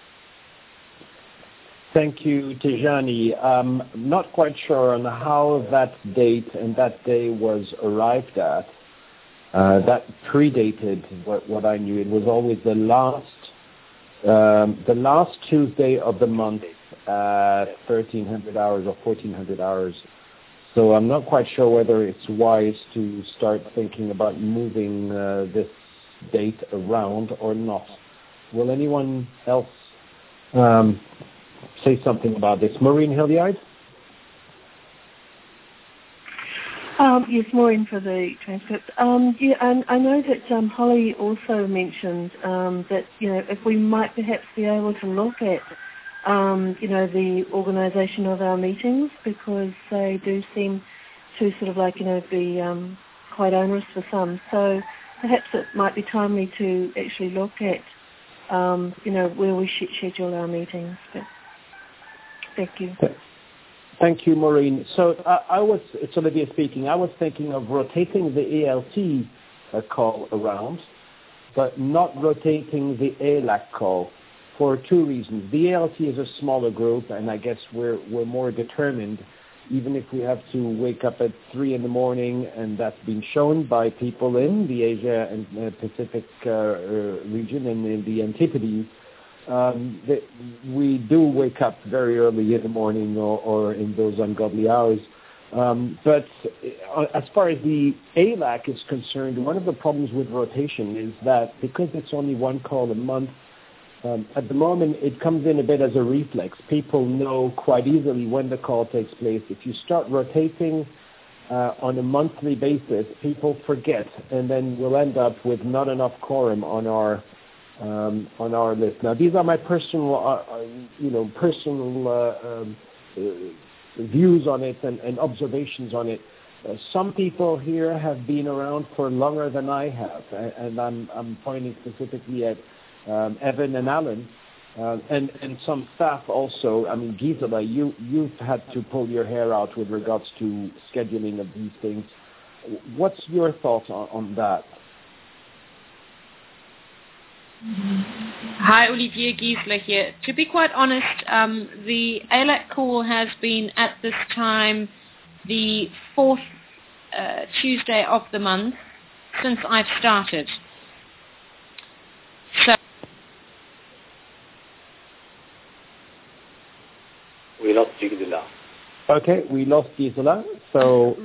Speaker 2: Thank you, Tijani. I'm not quite sure on how that date and that day was arrived at. That predated what I knew. It was always the last Tuesday of the month at 1300 hours or 1400 hours. So I'm not quite sure whether it's wise to start thinking about moving this date around or not. Will anyone else say something about this? Maureen Hilliard?
Speaker 10: Yes, Maureen for the transcript. And I know that Holly also mentioned that, if we might perhaps be able to look at, the organisation of our meetings, because they do seem to sort of be quite onerous for some. So perhaps it might be timely to actually look at, where we should schedule our meetings. But thank you.
Speaker 2: Thank you, Maureen. So it's Olivier speaking. I was thinking of rotating the ALT call around, but not rotating the ALAC call for two reasons. The ALT is a smaller group, and I guess we're more determined, even if we have to wake up at 3 in the morning, and that's been shown by people in the Asia and Pacific region and in the Antipodes. We do wake up very early in the morning or in those ungodly hours. But as far as the ALAC is concerned, one of the problems with rotation is that because it's only one call a month, at the moment it comes in a bit as a reflex. People know quite easily when the call takes place. If you start rotating on a monthly basis, people forget, and then we'll end up with not enough quorum on our list. Now, these are my personal views on it and observations on it. Some people here have been around for longer than I have, and I'm pointing specifically at Evan and Alan, and some staff also. I mean, Gisela, you've had to pull your hair out with regards to scheduling of these things. What's your thoughts on that?
Speaker 1: Hi, Olivier, Gisela here. To be quite honest, the ALAC call has been at this time the fourth Tuesday of the month since I've started. So
Speaker 5: we lost Gisela.
Speaker 2: Okay, we lost Gisela. So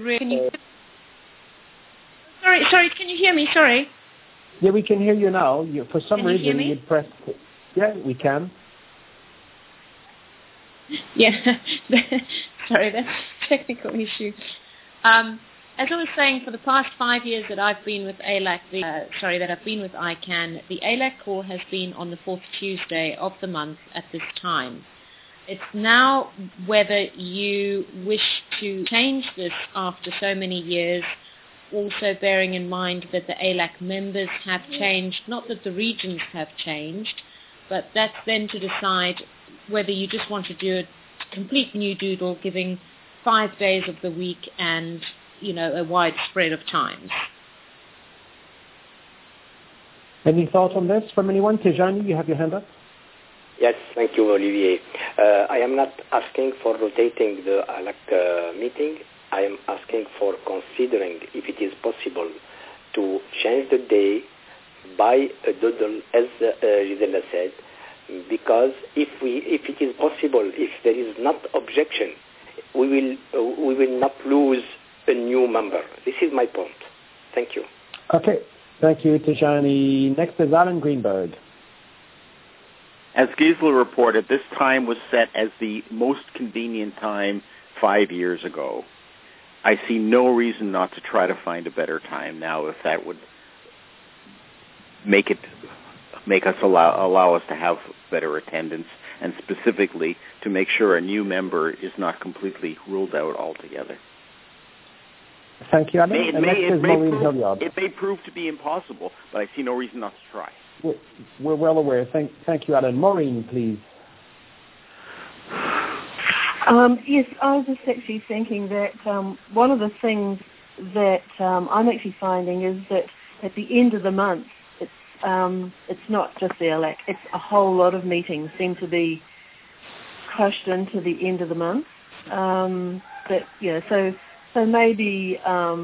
Speaker 1: sorry, can you hear me? Sorry.
Speaker 2: Yeah, we can hear you now. For some reason,
Speaker 1: you hear me?
Speaker 2: you'd press... Yeah, we can.
Speaker 1: Yeah, sorry, that's a technical issue. As I was saying, for the past 5 years that I've been with ALAC, that I've been with ICANN, the ALAC call has been on the fourth Tuesday of the month at this time. It's now whether you wish to change this after so many years, also bearing in mind that the ALAC members have changed, not that the regions have changed, but that's then to decide whether you just want to do a complete new doodle, giving 5 days of the week and, a wide spread of times.
Speaker 2: Any thoughts on this from anyone? Tejani, you have your hand up?
Speaker 5: Yes, thank you, Olivier. I am not asking for rotating the ALAC meeting. I am asking for considering if it is possible to change the day by a doodle, as Gisela said, because if it is possible, if there is not objection, we will not lose a new member. This is my point. Thank you.
Speaker 2: Okay. Thank you, Tijani. Next is Alan Greenberg.
Speaker 4: As Gisela reported, this time was set as the most convenient time 5 years ago. I see no reason not to try to find a better time now, if that would make us allow us to have better attendance, and specifically to make sure a new member is not completely ruled out altogether.
Speaker 2: Thank you, Alan.
Speaker 4: It may prove to be impossible, but I see no reason not to try.
Speaker 2: We're well aware. Thank you, Alan. Maureen, please.
Speaker 10: Yes, I was just actually thinking that one of the things that I'm actually finding is that at the end of the month, it's not just the ALAC, it's a whole lot of meetings seem to be crushed into the end of the month. So maybe,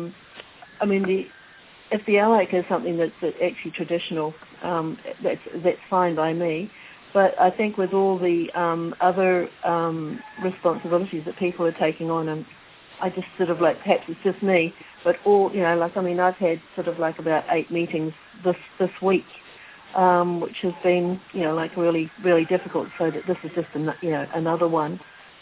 Speaker 10: if the ALAC is something that's actually traditional, that's fine by me. But I think with all the other responsibilities that people are taking on, and I just sort of perhaps it's just me, but I've had sort of about 8 meetings this week, which has been, really, really difficult. So that this is just, another one.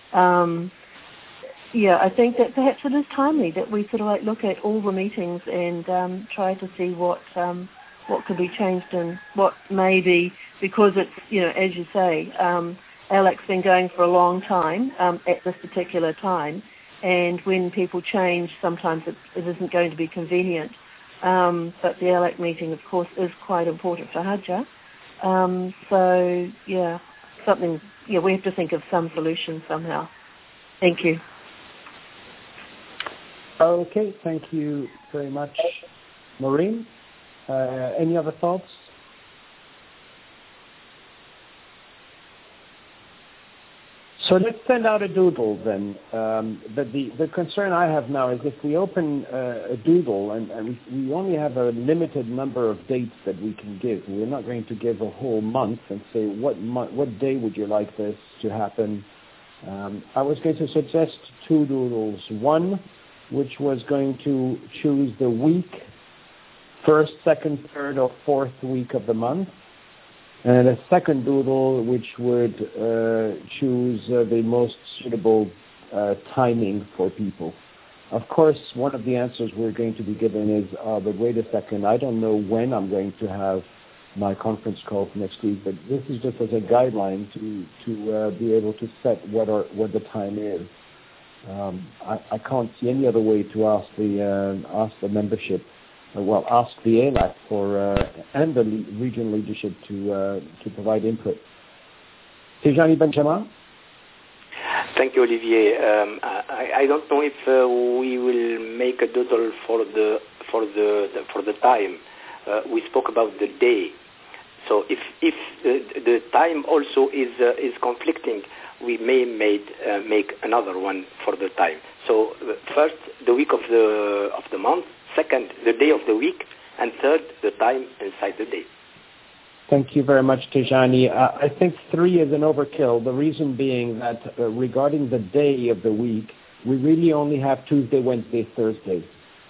Speaker 10: I think that perhaps it is timely that we sort of look at all the meetings and try to see what could be changed and what may be, because it's, as you say, ALAC's been going for a long time at this particular time, and when people change, sometimes it isn't going to be convenient. But the ALAC meeting, of course, is quite important for Hajjah. We have to think of some solution somehow. Thank you.
Speaker 2: Okay, thank you very much, Maureen. Any other thoughts? So let's send out a doodle then. But the concern I have now is if we open a doodle and we only have a limited number of dates that we can give. We're not going to give a whole month and say what day would you like this to happen. I was going to suggest 2 doodles. One, which was going to choose the week, 1st, 2nd, 3rd, or 4th week of the month. And a second doodle, which would choose the most suitable timing for people. Of course, one of the answers we're going to be given is, but wait a second, I don't know when I'm going to have my conference call for next week, but this is just as a guideline to be able to set what the time is. I can't see any other way to ask the membership. Ask the ALAC and the regional leadership to provide input. Tijani Benjamin?
Speaker 5: Thank you, Olivier. I don't know if we will make a doodle for the time. We spoke about the day. So if the time also is conflicting, we may make another one for the time. So first, the week of the month. Second, the day of the week, and third, the time inside the day.
Speaker 2: Thank you very much, Tijani. I think 3 is an overkill, the reason being that regarding the day of the week, we really only have Tuesday, Wednesday, Thursday.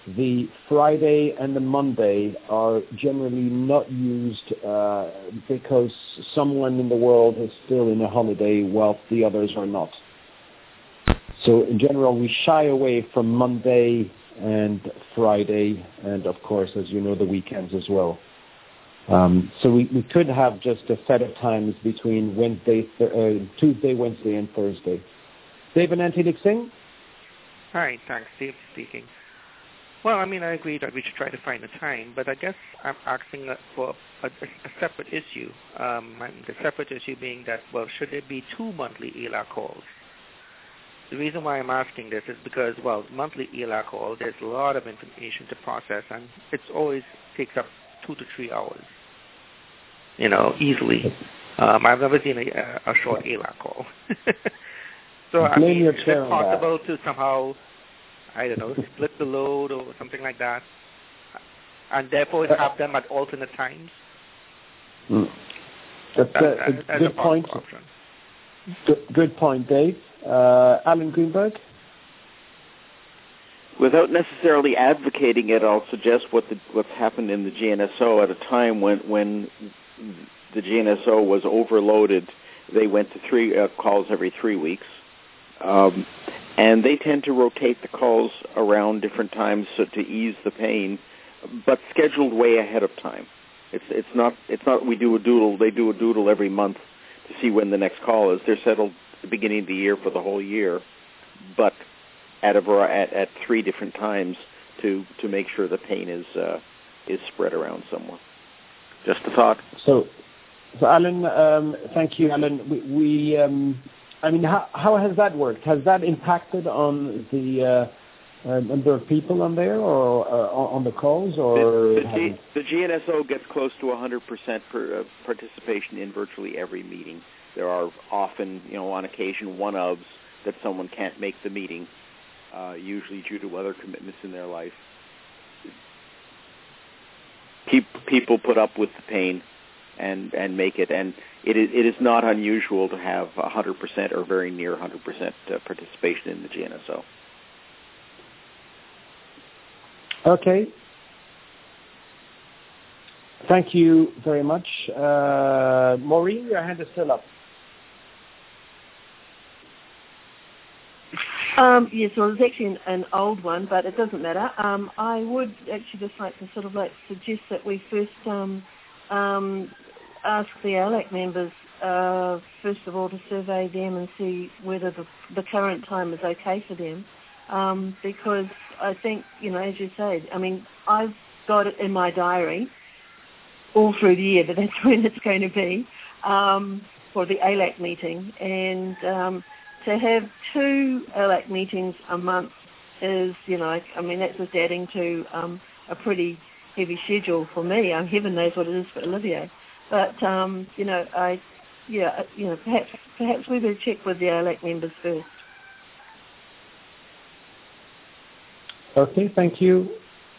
Speaker 2: the Friday and the Monday are generally not used because someone in the world is still in a holiday while the others are not. So in general, we shy away from Monday and Friday, and of course, as you know, the weekends as well. So we could have just a set of times between Tuesday, Wednesday, and Thursday. Dave Ananthi Singh?
Speaker 9: Hi, thanks. Dave speaking. Well, I mean, I agree that we should try to find a time, but I guess I'm asking for a separate issue. The separate issue being that, well, should there be 2 monthly ELAC calls? The reason why I'm asking this is because, well, monthly ELAC call, there's a lot of information to process, and it always takes up 2 to 3 hours, easily. I've never seen a short ELAC call. So, I mean, is it possible to somehow, I don't know, split the load or something like that, and therefore have them at alternate times?
Speaker 2: That's a good point. Good point, Dave. Alan Greenberg?
Speaker 4: Without necessarily advocating it, I'll suggest what's happened in the GNSO at a time when the GNSO was overloaded. They went to 3 calls every 3 weeks. And they tend to rotate the calls around different times to ease the pain, but scheduled way ahead of time. It's not we do a doodle. They do a doodle every month to see when the next call is. They're settled at the beginning of the year for the whole year, but at 3 different times to make sure the pain is spread around somewhere. Just a thought.
Speaker 2: So Alan, thank you, Alan. I mean, how has that worked? Has that impacted on the number of people on there, or on the calls, or
Speaker 4: the GNSO gets close to 100% participation in virtually every meeting. There are often, on occasion, one-ofs that someone can't make the meeting, usually due to other commitments in their life. People put up with the pain and make it, and it is not unusual to have 100% or very near 100% participation in the GNSO.
Speaker 2: Okay. Thank you very much. Maureen, your hand is still up.
Speaker 10: Yes, well, it's actually an old one, but it doesn't matter. I would actually just like to suggest that we first ask the ALAC members, first of all, to survey them and see whether the current time is okay for them. Because I think, as you say, I mean, I've got it in my diary all through the year that that's when it's going to be for the ALAC meeting. And to have 2 ALAC meetings a month is, I mean, that's just adding to a pretty heavy schedule for me. Heaven knows what it is for Olivier. But, perhaps we better check with the ALAC members first.
Speaker 2: Okay, thank you.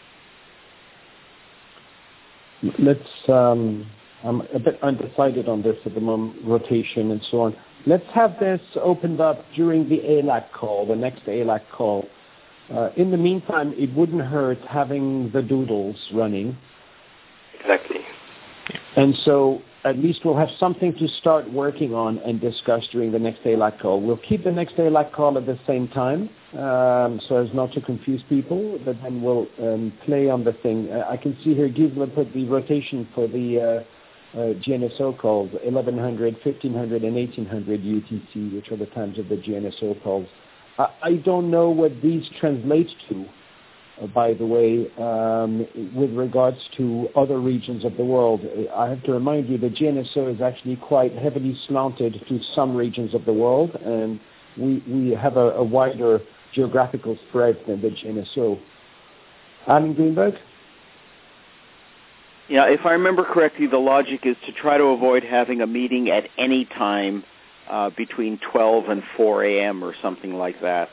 Speaker 2: Let's, I'm a bit undecided on this at the moment, rotation and so on. Let's have this opened up during the ALAC call, the next ALAC call. In the meantime, it wouldn't hurt having the doodles running.
Speaker 5: Exactly.
Speaker 2: And so at least we'll have something to start working on and discuss during the next ALAC call. We'll keep the next ALAC call at the same time so as not to confuse people, but then we'll play on the thing. I can see here Gisela put the rotation for the GNSO calls, 1100, 1500, and 1800 UTC, which are the times of the GNSO calls. I don't know what these translate to, by the way, with regards to other regions of the world. I have to remind you the GNSO is actually quite heavily slanted to some regions of the world, and we have a wider geographical spread than the GNSO. Alan Greenberg?
Speaker 4: Yeah, if I remember correctly, the logic is to try to avoid having a meeting at any time between 12 and 4 a.m. or something like that.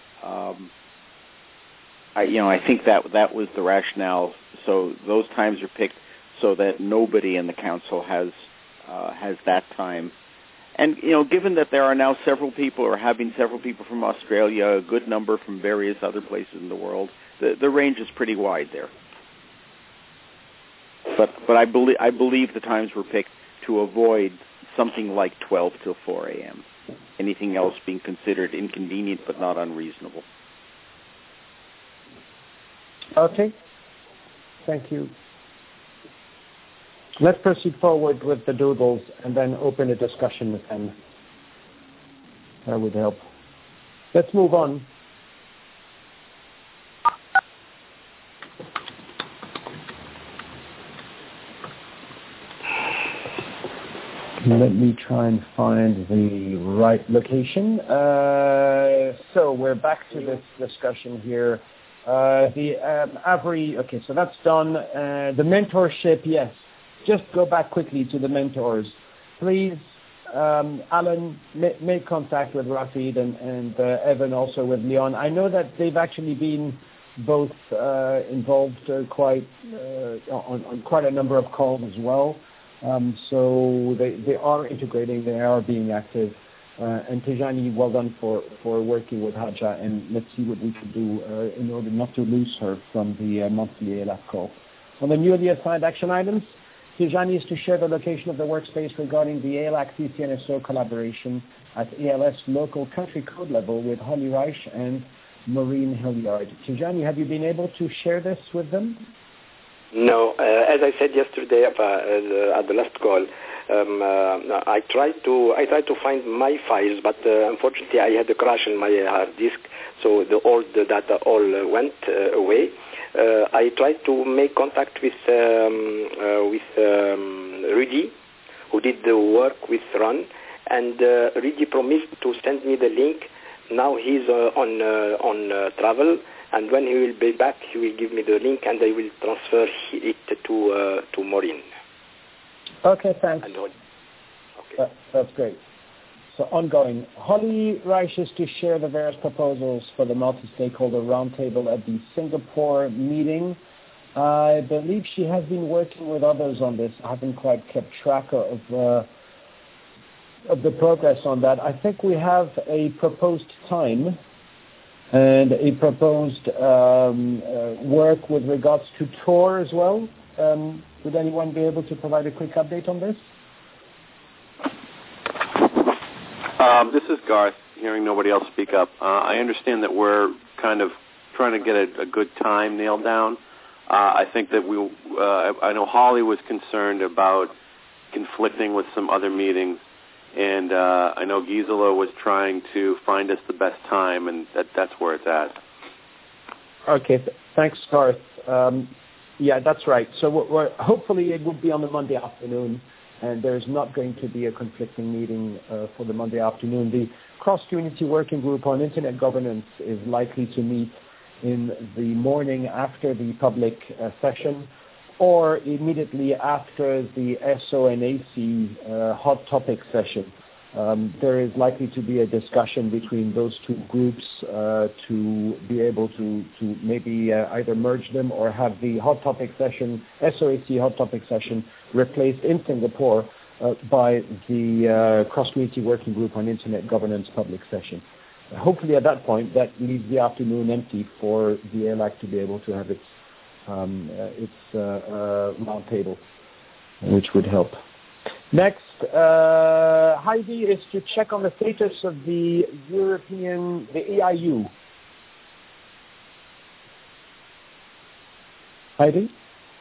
Speaker 4: I think that was the rationale. So those times are picked so that nobody in the council has that time, And, given that there are now several people, or have been several people from Australia, a good number from various other places in the world, the range is pretty wide there. But I believe the times were picked to avoid something like 12 till 4 a.m. Anything else being considered inconvenient but not unreasonable.
Speaker 2: Okay. Thank you. Let's proceed forward with the doodles and then open a discussion with them. That would help. Let's move on. Let me try and find the right location. So we're back to this discussion here. Okay, so that's done. The mentorship, yes. Just go back quickly to the mentors. Please, Alan, make contact with Rafid and Evan, also with Leon. I know that they've actually been both involved on quite a number of calls as well. So they are integrating, they are being active. And Tijani, well done for working with Haja, and let's see what we can do in order not to lose her from the monthly ALAC call. On the newly assigned action items, Tijani is to share the location of the workspace regarding the ALAC CCNSO collaboration at ALS local country code level with Holly Reich and Maureen Hilliard. Tijani, have you been able to share this with them?
Speaker 5: No, as I said yesterday at the last call, I tried to find my files, but unfortunately I had a crash on my hard disk, so all the data all went away. I tried to make contact with Rudy, who did the work with Ron, and Rudy promised to send me the link. Now he's on travel, and when he will be back, he will give me the link, and I will transfer it to Maureen.
Speaker 2: Okay, thanks.
Speaker 5: Okay.
Speaker 2: That's great. So ongoing. Holly Reich is to share the various proposals for the multi-stakeholder roundtable at the Singapore meeting. I believe she has been working with others on this. I haven't quite kept track of the progress on that. I think we have a proposed time and a proposed work with regards to tour as well. Would anyone be able to provide a quick update on this?
Speaker 7: This is Garth, hearing nobody else speak up. I understand that we're kind of trying to get a good time nailed down. I think that I know Holly was concerned about conflicting with some other meetings, and I know Gisela was trying to find us the best time, and that's where it's at.
Speaker 2: Okay, thanks, Garth. Yeah, that's right. So hopefully it will be on the Monday afternoon, and there's not going to be a conflicting meeting for the Monday afternoon. The Cross-Community Working Group on Internet Governance is likely to meet in the morning after the public session, or immediately after the SONAC hot topic session. There is likely to be a discussion between those two groups to be able to maybe either merge them or have the hot topic session, SOAC hot topic session, replaced in Singapore by the Cross-Community Working Group on Internet Governance public session. Hopefully at that point that leaves the afternoon empty for the ALAC to be able to have its roundtable, which would help. Next, Heidi is to check on the status of the EIU. Heidi?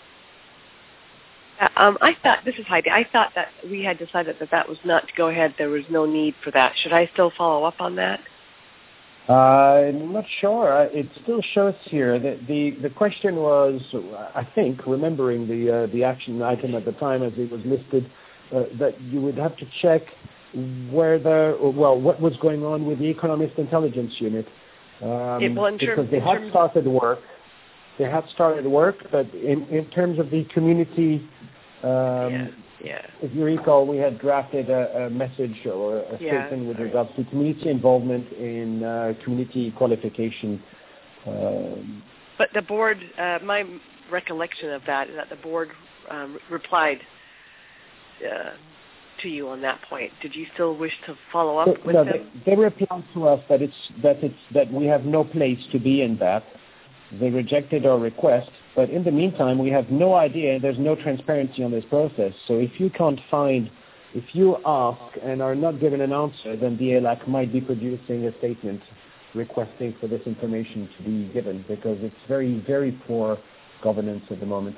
Speaker 3: I thought, this is Heidi, I thought that we had decided that was not to go ahead. There was no need for that. Should I still follow up on that?
Speaker 2: I'm not sure. It still shows here that the question was, I think, remembering the action item at the time as it was listed, that you would have to check what was going on with the Economist Intelligence Unit. Because they had started work. They had started work, but in terms of the community, if you recall, we had drafted a message or a statement with regards to community involvement in community qualification.
Speaker 3: But the board, my recollection of that is that the board replied to you on that point. Did you still wish to follow up with them?
Speaker 2: They replied to us that we have no place to be in that. They rejected our request, but in the meantime, we have no idea. There's no transparency on this process. So if you ask and are not given an answer, then the ELAC might be producing a statement requesting for this information to be given, because it's very, very poor governance at the moment.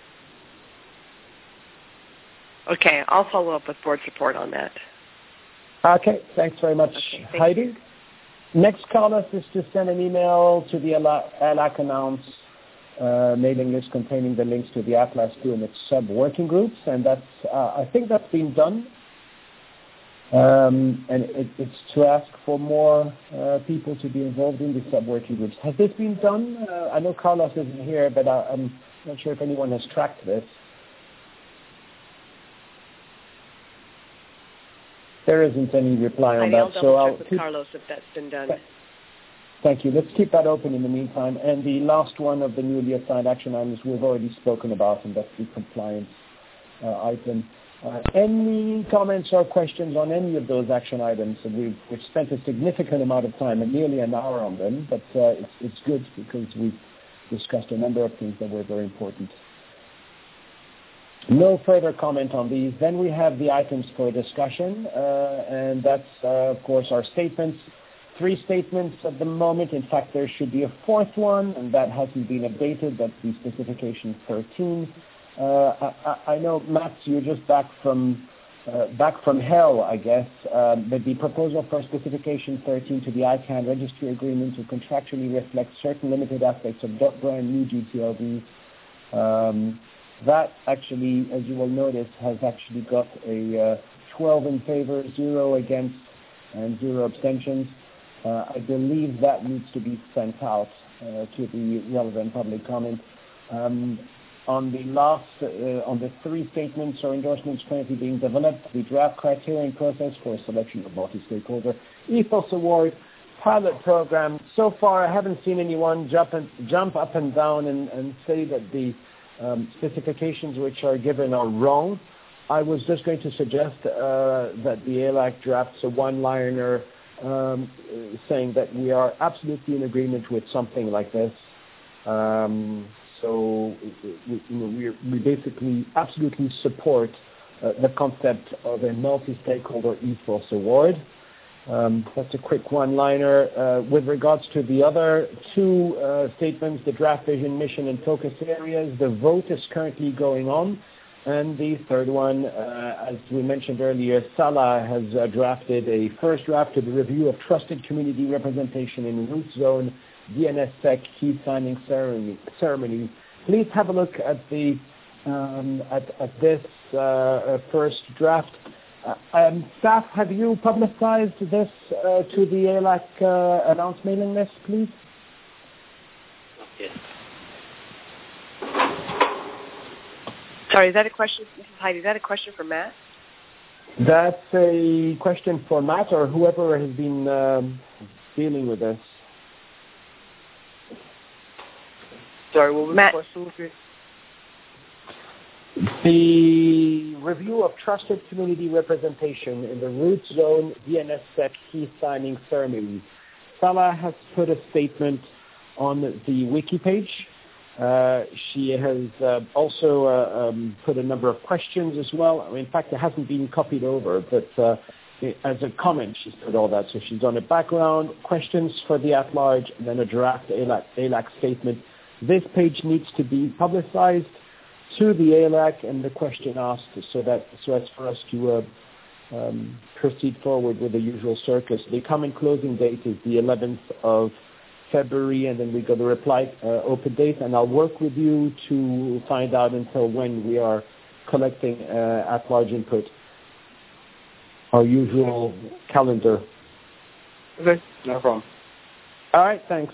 Speaker 3: Okay, I'll follow up with board support on that.
Speaker 2: Okay, thanks very much, Heidi. Next, Carlos is to send an email to the ELAC announce mailing list containing the links to the Atlas 2 and its sub-working groups, and that's I think that's been done. And it's to ask for more people to be involved in the sub-working groups. Has this been done? I know Carlos isn't here, but I'm not sure if anyone has tracked this. There isn't any reply on that.
Speaker 3: I'll double check with Carlos if that's been done.
Speaker 2: Thank you. Let's keep that open in the meantime. And the last one of the newly assigned action items we've already spoken about, and that's the compliance item. Any comments or questions on any of those action items? And we've spent a significant amount of time, nearly an hour on them, but it's good because we've discussed a number of things that were very important. No further comment on these. Then we have the items for discussion, and that's, of course, our statements. 3 statements at the moment. In fact, there should be a 4th one, and that hasn't been updated. That's the specification 13. I know, Matt, you're just back from hell, I guess, but the proposal for specification 13 to the ICANN registry agreement to contractually reflect certain limited aspects of brand new GTLDs. That actually, as you will notice, has actually got a 12 in favor, 0 against, and 0 abstentions. I believe that needs to be sent out to the relevant public comment. On the 3 statements or endorsements currently being developed, the draft criterion process for selection of multi-stakeholder ethos award pilot program. So far, I haven't seen anyone jump up and down and say that the specifications which are given are wrong. I was just going to suggest that the ELAC drafts a one-liner saying that we are absolutely in agreement with something like this. So we basically absolutely support the concept of a multi-stakeholder ethos award. That's a quick one-liner. With regards to the other 2 statements, the draft vision, mission, and focus areas, the vote is currently going on. And the 3rd one, as we mentioned earlier, Salah has drafted a first draft of the review of trusted community representation in root zone DNSSEC key signing ceremony. Please have a look at the at this first draft. Staff, have you publicized this to the ELAC announce mailing list, please?
Speaker 5: Yes.
Speaker 3: Sorry, is that a question, Mrs. Heidi? Is that a question for Matt?
Speaker 2: That's a question for Matt or whoever has been dealing with this.
Speaker 3: Sorry, what was
Speaker 2: Matt,
Speaker 3: the question?
Speaker 2: The review of trusted community representation in the root zone DNSSEC key signing ceremony. Salah has put a statement on the wiki page. She has also put a number of questions as well. In fact, it hasn't been copied over, but as a comment, she's put all that. So she's done a background, questions for the at-large, and then a draft ELAC statement. This page needs to be publicized to the ELAC and the question asked, so as for us to proceed forward with the usual circus. The common closing date is the 11th of February, and then we got a reply open date, and I'll work with you to find out until when we are collecting at-large input. Our usual calendar.
Speaker 6: Okay, no problem.
Speaker 2: All right, thanks.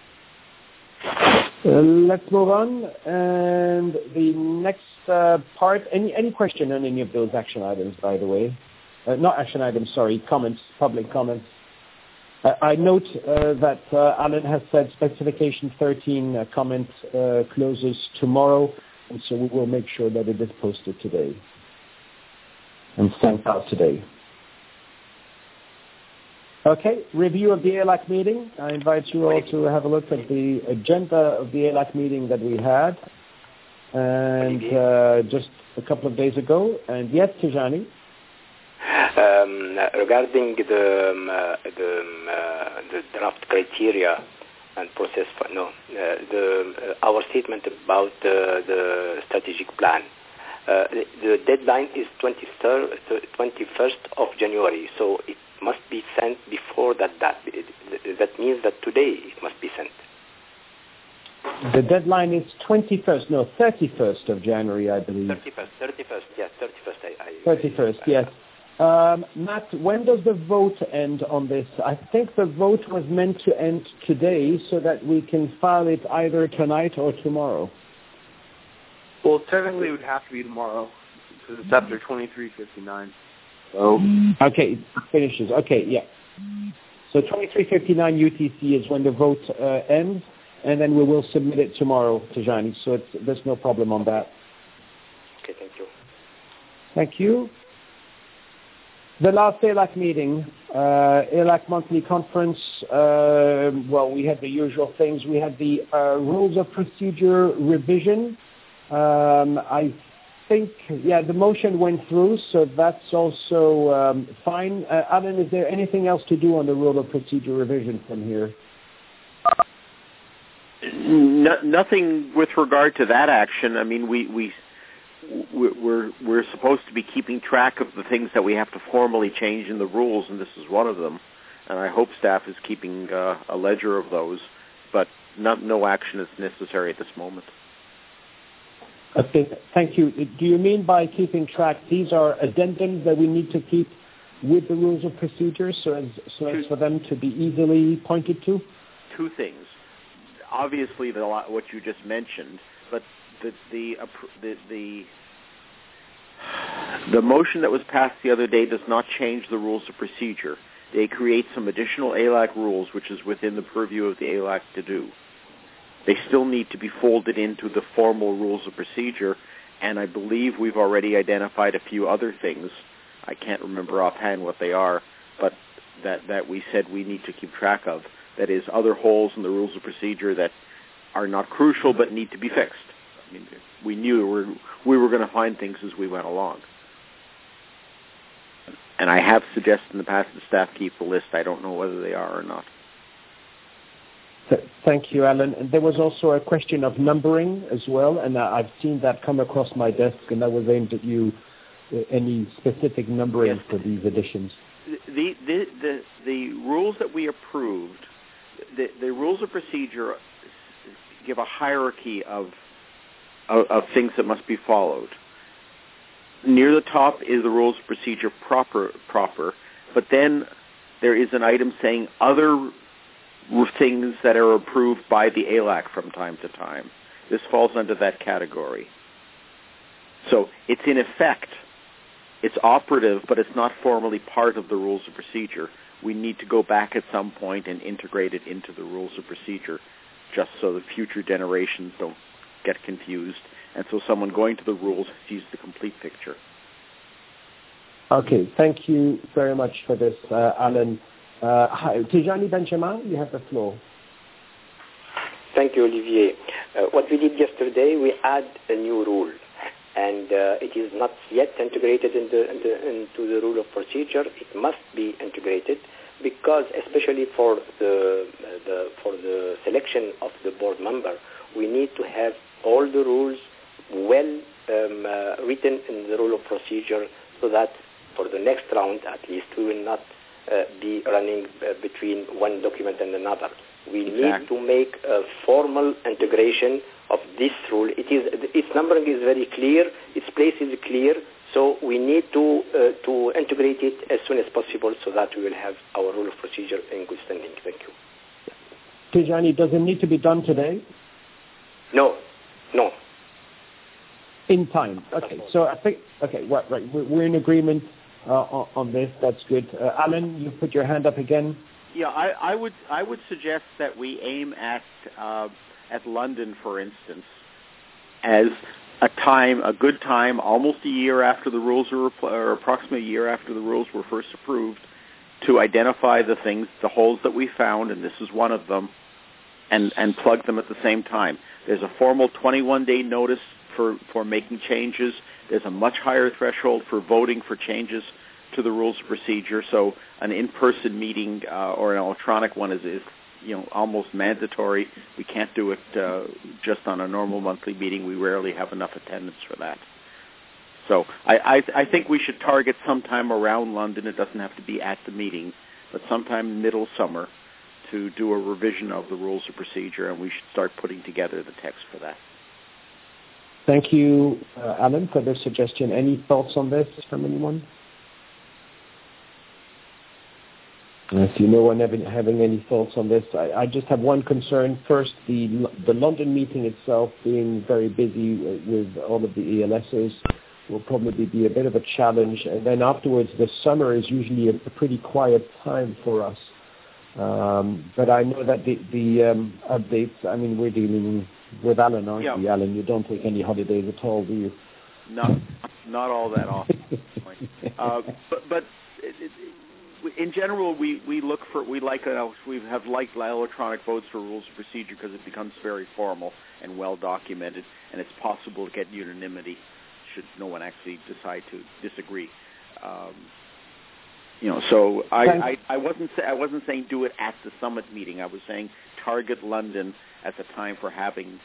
Speaker 2: Let's move on. And the next part, any question on any of those action items, by the way? Not action items, sorry, comments, public comments. I note that Alan has said specification 13 comment closes tomorrow, and so we will make sure that it is posted today. and sent out today. Okay, review of the ALAC meeting. I invite you all to have a look at the agenda of the ALAC meeting that we had, and just a couple of days ago. And yes, Tijani?
Speaker 5: Regarding the draft criteria and process, our statement about the strategic plan. The deadline is 21st of January, so it must be sent before that. That means that today it must be sent.
Speaker 2: The deadline is 31st of January, I believe.
Speaker 5: 31st, yes, 31st.
Speaker 2: 31st, yes. Matt, when does the vote end on this? I think the vote was meant to end today so that we can file it either tonight or tomorrow.
Speaker 6: Well, technically it would have to be tomorrow because it's after 23:59.
Speaker 2: Oh, okay, it finishes. Okay, yeah. So 23:59 UTC is when the vote ends, and then we will submit it tomorrow, Tijani. So there's no problem on that.
Speaker 5: Okay, thank you.
Speaker 2: Thank you. The last ALAC meeting, ALAC monthly conference, we had the usual things. We had the rules of procedure revision. I think, the motion went through, so that's also fine. Alan, is there anything else to do on the rule of procedure revision from here?
Speaker 4: Nothing with regard to that action. I mean, we're supposed to be keeping track of the things that we have to formally change in the rules, and this is one of them. And I hope staff is keeping a ledger of those, but no action is necessary at this moment.
Speaker 2: Okay, thank you. Do you mean by keeping track, these are addendums that we need to keep with the rules of procedure so as for them to be easily pointed to?
Speaker 4: Two things. Obviously, what you just mentioned, but the motion that was passed the other day does not change the rules of procedure. They create some additional ALAC rules, which is within the purview of the ALAC to do. They still need to be folded into the formal rules of procedure, and I believe we've already identified a few other things. I can't remember offhand what they are, but that we said we need to keep track of. That is, other holes in the rules of procedure that are not crucial but need to be fixed. I mean, we knew we were going to find things as we went along. And I have suggested in the past that staff keep the list. I don't know whether they are or not.
Speaker 2: Thank you, Alan. And there was also a question of numbering as well, and I've seen that come across my desk, and that was aimed at you. Any specific numbering for these additions?
Speaker 4: The rules that we approved, the rules of procedure give a hierarchy of things that must be followed. Near the top is the rules of procedure proper, but then there is an item saying other things that are approved by the ALAC from time to time. This falls under that category. So it's in effect, it's operative, but it's not formally part of the rules of procedure. We need to go back at some point and integrate it into the rules of procedure, just so that future generations don't get confused, and so someone going to the rules sees the complete picture.
Speaker 2: Okay, thank you very much for this, Alan. Tijani Benjamin, you have the floor.
Speaker 5: Thank you, Olivier. What we did yesterday, we add a new rule, and it is not yet integrated into the rule of procedure. It must be integrated because, especially for the selection of the board member, we need to have all the rules well written in the rule of procedure, so that for the next round, at least, we will not be running between one document and another. We need to make a formal integration of this rule. Its numbering is very clear, its place is clear, so we need to integrate it as soon as possible so that we will have our rule of procedure in good standing. Thank you.
Speaker 2: Tijani, does it need to be done today?
Speaker 5: No.
Speaker 2: In time. Okay, so I think, right, we're in agreement on this. That's good. Alan, you put your hand up again.
Speaker 4: Yeah, I would suggest that we aim at London, for instance, as a good time, almost a year after the rules or approximately a year after the rules were first approved, to identify the holes that we found, and this is one of them, and plug them at the same time. There's a formal 21-day notice for making changes. There's a much higher threshold for voting for changes to the rules of procedure. So an in-person meeting or an electronic one is almost mandatory. We can't do it just on a normal monthly meeting. We rarely have enough attendance for that. So I think we should target sometime around London. It doesn't have to be at the meeting, but sometime middle summer to do a revision of the rules of procedure, and we should start putting together the text for that.
Speaker 2: Thank you, Alan, for this suggestion. Any thoughts on this from anyone? I see no one having any thoughts on this. I just have one concern. First, the London meeting itself being very busy with all of the ELSs will probably be a bit of a challenge. And then afterwards, the summer is usually a pretty quiet time for us. But I know that the updates, I mean, we're dealing with Alan, aren't we, Alan? You don't take any holidays at all, do you?
Speaker 4: Not all that often. But in general, we have liked electronic votes for rules of procedure because it becomes very formal and well documented, and it's possible to get unanimity should no one actually decide to disagree. So I wasn't saying do it at the summit meeting. I was saying target London as a time for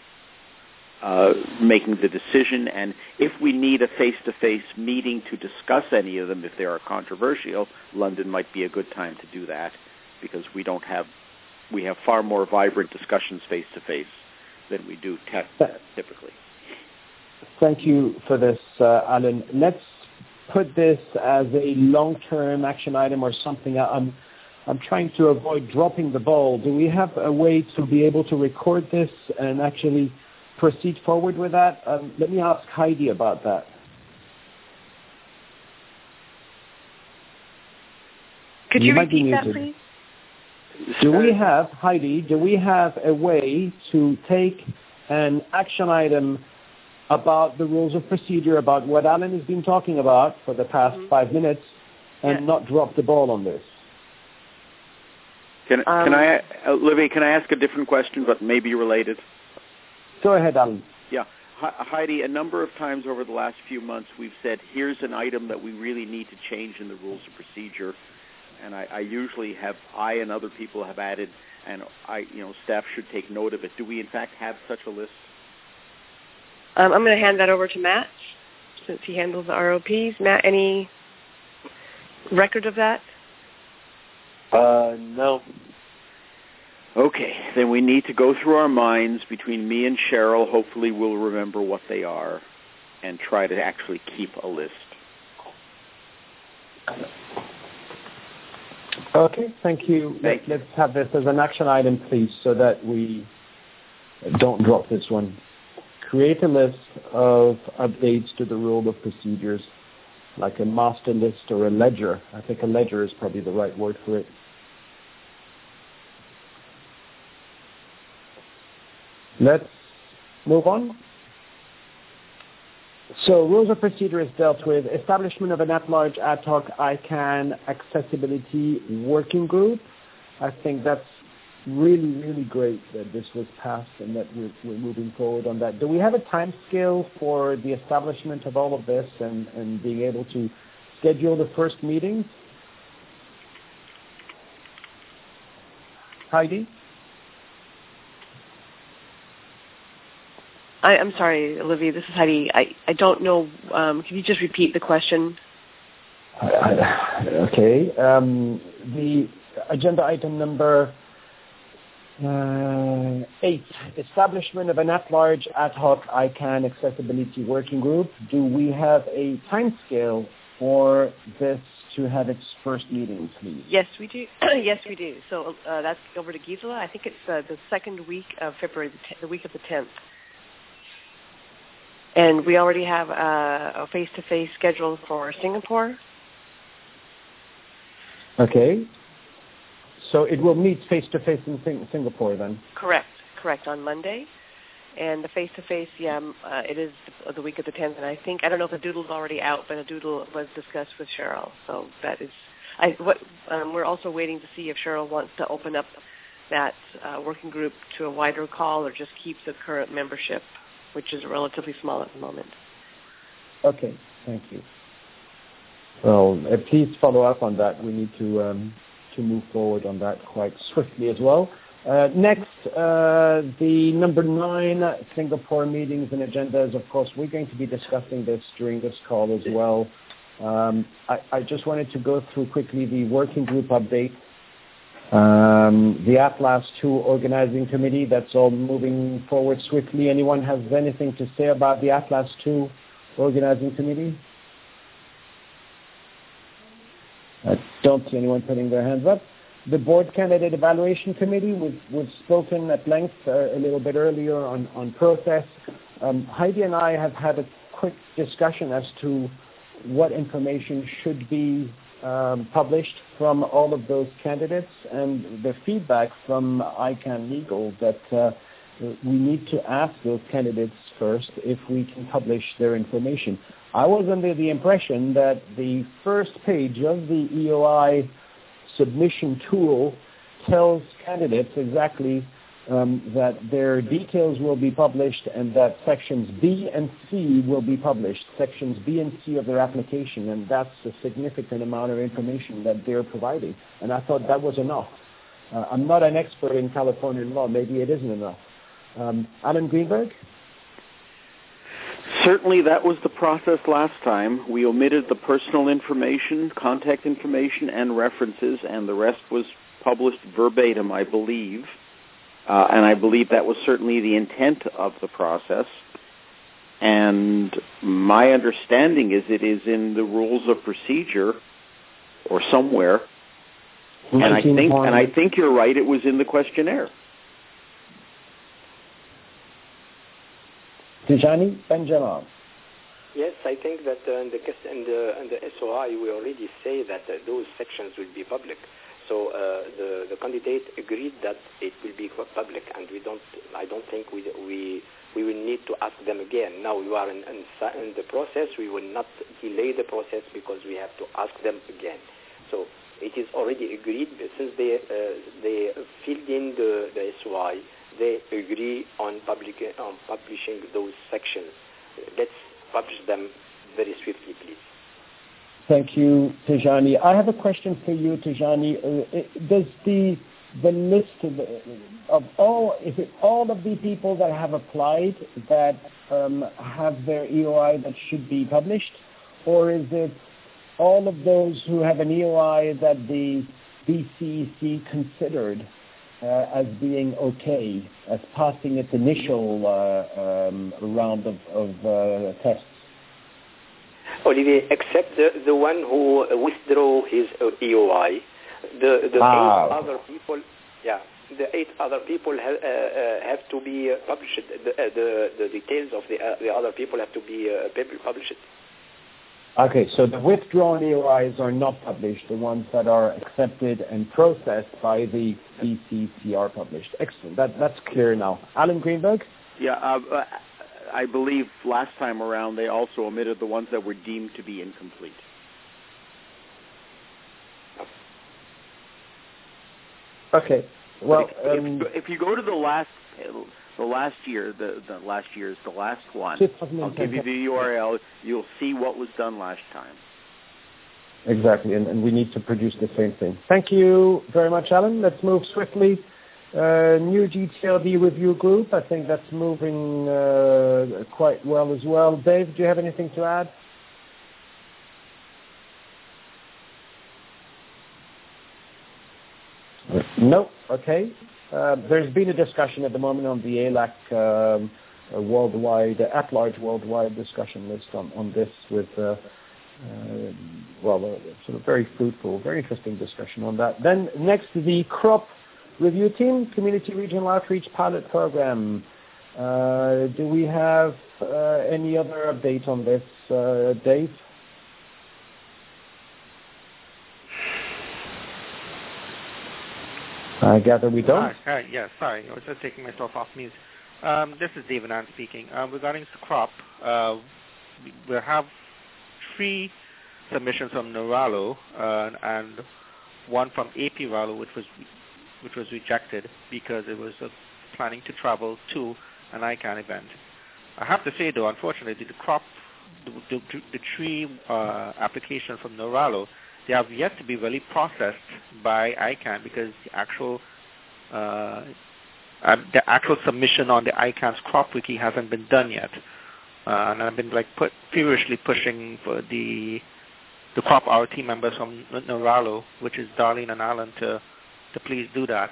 Speaker 4: making the decision, and if we need a face-to-face meeting to discuss any of them, if they are controversial, London might be a good time to do that, because we have far more vibrant discussions face-to-face than we do typically.
Speaker 2: Thank you for this, Alan. Let's put this as a long-term action item or something. I'm trying to avoid dropping the ball. Do we have a way to be able to record this and actually proceed forward with that? Let me ask Heidi about that.
Speaker 3: Could you repeat that, please?
Speaker 2: Heidi, do we have a way to take an action item about the rules of procedure, about what Alan has been talking about for the past 5 minutes, and not drop the ball on this?
Speaker 4: Can I, Olivia, can I ask a different question, but maybe related?
Speaker 2: Go ahead, Alan.
Speaker 4: Yeah. Heidi, a number of times over the last few months, we've said, here's an item that we really need to change in the rules of procedure. And I usually I and other people have added, and staff should take note of it. Do we, in fact, have such a list?
Speaker 3: I'm going to hand that over to Matt, since he handles the ROPs. Matt, any record of that?
Speaker 6: No.
Speaker 4: Okay, then we need to go through our minds. Between me and Cheryl, hopefully we'll remember what they are and try to actually keep a list.
Speaker 2: Okay, thank you. Let's have this as an action item, please, so that we don't drop this one. Create a list of updates to the rule of procedures, like a master list or a ledger. I think a ledger is probably the right word for it. Let's move on. So rules of procedure is dealt with. Establishment of an at-large ad hoc ICANN accessibility working group. I think that's really, really great that this was passed and that we're moving forward on that. Do we have a time scale for the establishment of all of this and being able to schedule the first meetings? Heidi?
Speaker 3: I'm sorry, Olivia, this is Heidi. I don't know. Can you just repeat the question?
Speaker 2: Okay. The agenda item number 8, establishment of an at-large ad hoc ICANN accessibility working group. Do we have a time scale for this to have its first meeting, please?
Speaker 3: Yes, we do. Yes, we do. So that's over to Gisela. I think it's the second week of February, the week of the 10th. And we already have a face-to-face schedule for Singapore.
Speaker 2: Okay. So it will meet face-to-face in Singapore then?
Speaker 3: Correct, on Monday. And the face-to-face, it is the week of the 10th, and I don't know if a doodle's already out, but a doodle was discussed with Cheryl. So that is, we're also waiting to see if Cheryl wants to open up that working group to a wider call or just keep the current membership, which is relatively small at the moment.
Speaker 2: Okay, thank you. Well, please follow up on that. We need to move forward on that quite swiftly as well. Next, the number 9 Singapore meetings and agendas. Of course, we're going to be discussing this during this call as well. I just wanted to go through quickly the working group update. The Atlas 2 organizing committee, that's all moving forward swiftly. Anyone has anything to say about the Atlas 2 organizing committee? I don't see anyone putting their hands up. The board candidate evaluation committee, we've spoken at length a little bit earlier on process. Heidi and I have had a quick discussion as to what information should be published from all of those candidates, and the feedback from ICANN Legal that we need to ask those candidates first if we can publish their information. I was under the impression that the first page of the EOI submission tool tells candidates exactly that their details will be published and that sections B and C will be published, sections B and C of their application, and that's a significant amount of information that they're providing. And I thought that was enough. I'm not an expert in Californian law. Maybe it isn't enough. Alan Greenberg?
Speaker 4: Certainly that was the process last time. We omitted the personal information, contact information, and references, and the rest was published verbatim, I believe. And I believe that was certainly the intent of the process. And my understanding is it is in the rules of procedure or somewhere. And I think you're right, it was in the questionnaire.
Speaker 2: Tijani Benjamin.
Speaker 5: Yes, I think that in the SOI we already say that those sections will be public. So the candidate agreed that it will be public, and I don't think we will need to ask them again. Now we are in the process. We will not delay the process because we have to ask them again. So it is already agreed. Since they filled in the SOI, they agree on publishing those sections. Let's publish them very swiftly, please.
Speaker 2: Thank you, Tijani. I have a question for you, Tijani. Does the list of all, is it all of the people that have applied that have their EOI that should be published, or is it all of those who have an EOI that the BCEC considered as being okay, as passing its initial round of tests?
Speaker 5: Olivier, except the one who withdrew his EOI, the 8 other people, the 8 other people have to be published. The details of the other people have to be published.
Speaker 2: Okay, so the withdrawn EOIs are not published. The ones that are accepted and processed by the BCEC are published. Excellent. That's clear now. Alan Greenberg?
Speaker 4: Yeah, I believe last time around they also omitted the ones that were deemed to be incomplete.
Speaker 2: Okay. Well,
Speaker 4: if you go to the last year, the last one, I'll give you the URL. You'll see what was done last time.
Speaker 2: Exactly, and we need to produce the same thing. Thank you very much, Alan. Let's move swiftly. New GTLD review group. I think that's moving quite well as well. Dave, do you have anything to add? No. Okay. There's been a discussion at the moment on the ALAC worldwide, at-large worldwide discussion list on this with, a sort of very fruitful, very interesting discussion on that. Then next, the CROP review team, Community Regional Outreach Pilot Program. Do we have any other update on this, Dave? I gather we don't.
Speaker 9: Yeah, sorry. I was just taking myself off mute. This is David Ann speaking. Regarding the crop, we have 3 submissions from Noralo and one from AP Rallo, which was rejected because it was planning to travel to an ICANN event. I have to say, though, unfortunately, the 3 applications from Noralo, they have yet to be really processed by ICANN because the actual submission on the ICANN's crop wiki hasn't been done yet. And I've been feverishly pushing for the crop RT members from Noralo, which is Darlene and Alan, to please do that.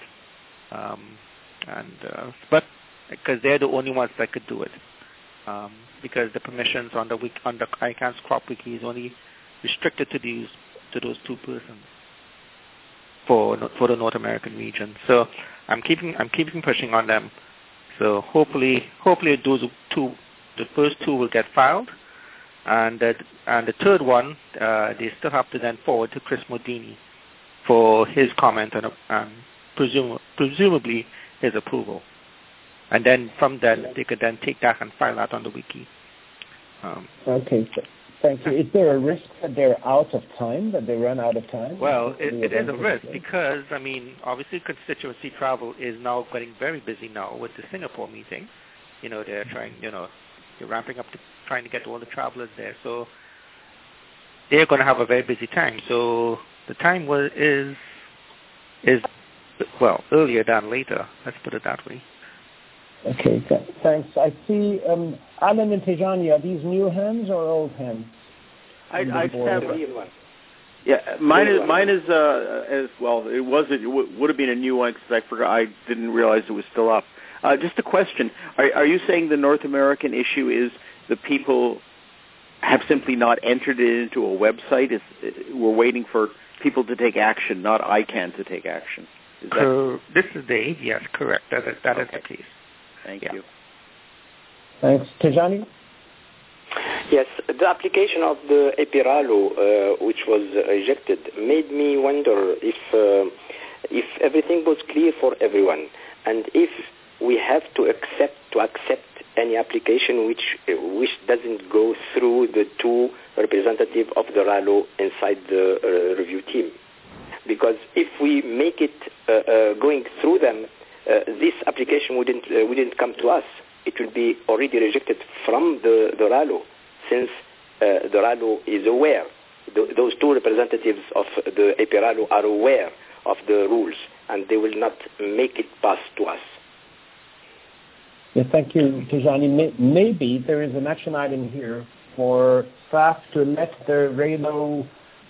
Speaker 9: But because they're the only ones that could do it. Because the permissions on the ICANN's crop wiki is only restricted to those 2 persons for the North American region. So I'm keeping pushing on them. So hopefully those 2, the first 2 will get filed, and the third one they still have to then forward to Chris Modini for his comment and presumably his approval. And then from then, they could then take that and file that on the wiki.
Speaker 2: Okay, thank you. Is there a risk that they're out of time, that they run out of time?
Speaker 9: Well, it is a risk because, I mean, obviously constituency travel is now getting very busy now with the Singapore meeting. They're trying, they're ramping up trying to get all the travelers there. So they're going to have a very busy time. So the time is earlier than later. Let's put it that way.
Speaker 2: Okay, thanks. I see Alan and Tejani, are these new hands or old hands?
Speaker 4: I have one. Yeah, mine is as well. It would have been a new one because I didn't realize it was still up. Just a question: Are you saying the North American issue is the people have simply not entered it into a website? We're waiting for people to take action, not ICANN to take action.
Speaker 9: This is Dave. Yes, correct. That is the case.
Speaker 4: Thank you.
Speaker 2: Thanks. Tejani?
Speaker 5: Yes, the application of the EPIRALO, which was rejected, made me wonder if everything was clear for everyone, and if we have to accept any application which doesn't go through the 2 representatives of the RALO inside the review team. Because if we make it going through them, this application wouldn't come to us. It will be already rejected from the RALO, since the RALO is aware. Those 2 representatives of the EPIRALO are aware of the rules, and they will not make it pass to us.
Speaker 2: Yeah, thank you, Tejani. Maybe there is an action item here for staff to let the RALO,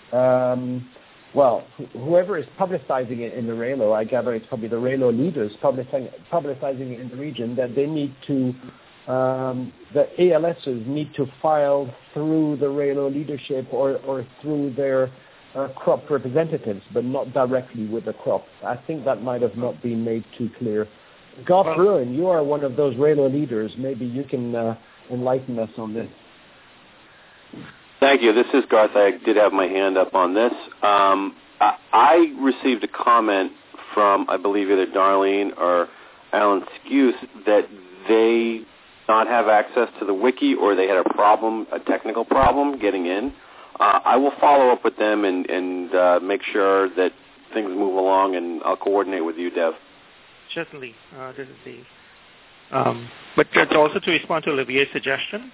Speaker 2: whoever is publicizing it in the RALO, I gather it's probably the RALO leaders publicizing it in the region, that they need to, the ALSs need to file through the RALO leadership or through their crop representatives, but not directly with the crop. I think that might have not been made too clear. Garth Bruin, you are one of those RALO leaders. Maybe you can enlighten us on this.
Speaker 7: Thank you. This is Garth. I did have my hand up on this. I received a comment from, I believe, either Darlene or Alan Skuse that they not have access to the wiki, or they had a technical problem getting in. I will follow up with them and make sure that things move along, and I'll coordinate with you, Dev.
Speaker 9: Certainly. This is Dave. But also to respond to Olivier's suggestion,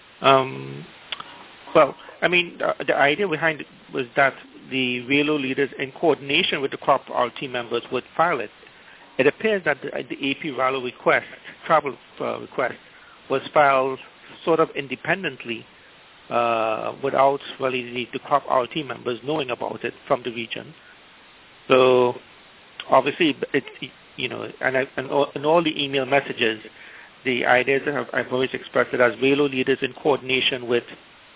Speaker 9: the idea behind it was that the RALO leaders, in coordination with the crop RT members, would file it. It appears that the AP RALO travel request, was filed sort of independently without really the crop RT members knowing about it from the region. So obviously, and all the email messages, the ideas that I've always expressed it as RALO leaders in coordination with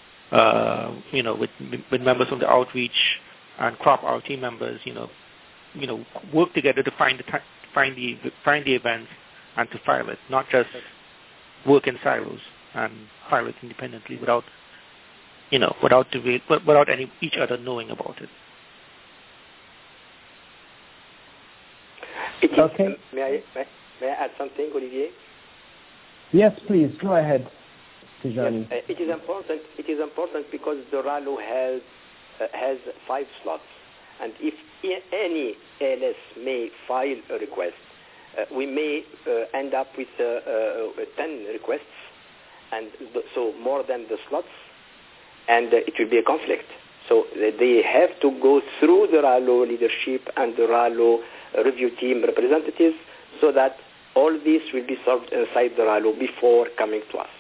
Speaker 9: with members from the outreach and crop RT members, work together to find the events and to file it, not just work in silos and file it independently without each other knowing about it.
Speaker 5: Okay. May I add something, Olivier?
Speaker 2: Yes, please, go ahead, Tijani.
Speaker 5: Yes, it is important. It is important because the RALO has 5 slots, and if any ALS may file a request, we may end up with 10 requests, and so more than the slots, and it will be a conflict. So they have to go through the RALO leadership and the RALO review team representatives so that all this will be solved inside the RALO before coming to us.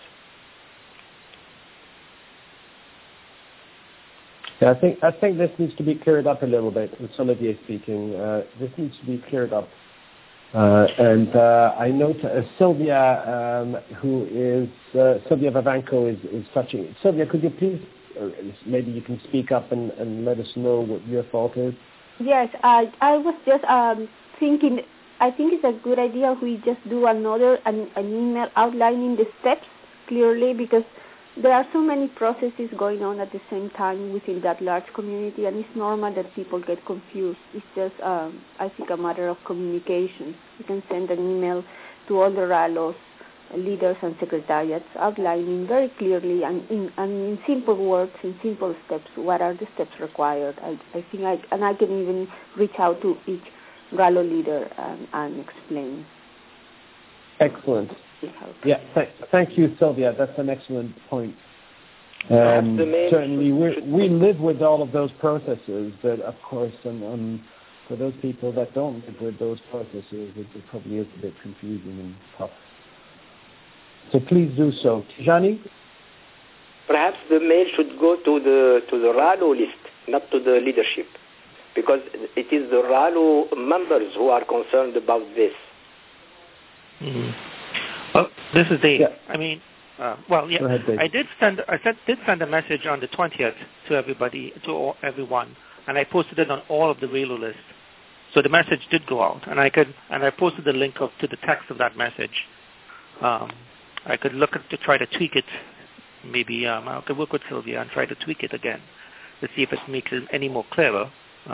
Speaker 2: Yeah, I think this needs to be cleared up a little bit with Olivier speaking. This needs to be cleared up. And I note Sylvia, Sylvia Vavanko is touching. Sylvia, could you please, or maybe you can speak up and let us know what your thought is?
Speaker 11: Yes, I was just thinking, I think it's a good idea if we just do an email outlining the steps clearly, because there are so many processes going on at the same time within that large community, and it's normal that people get confused. It's just, I think, a matter of communication. You can send an email to all the RALOs, leaders and secretariats, outlining very clearly and in simple words, in simple steps, what are the steps required. I think I can even reach out to each RALO leader and explain.
Speaker 2: Excellent. Yeah, thank you, Sylvia. That's an excellent point. Certainly, we live with all of those processes, but of course, for those people that don't live with those processes, it probably is a bit confusing and tough. So please do so. Tijani?
Speaker 5: Perhaps the mail should go to the RALO list, not to the leadership, because it is the RALO members who are concerned about this.
Speaker 9: Mm-hmm. Well, this is Dave.
Speaker 2: Yeah.
Speaker 9: I mean, well, yeah,
Speaker 2: ahead, Dave.
Speaker 9: I did send a message on the 20th to everyone, and I posted it on all of the RALO lists. So the message did go out, and I posted the link up to the text of that message. I could look to try to tweak it. Maybe I could work with Sylvia and try to tweak it again to see if it makes it any more clearer.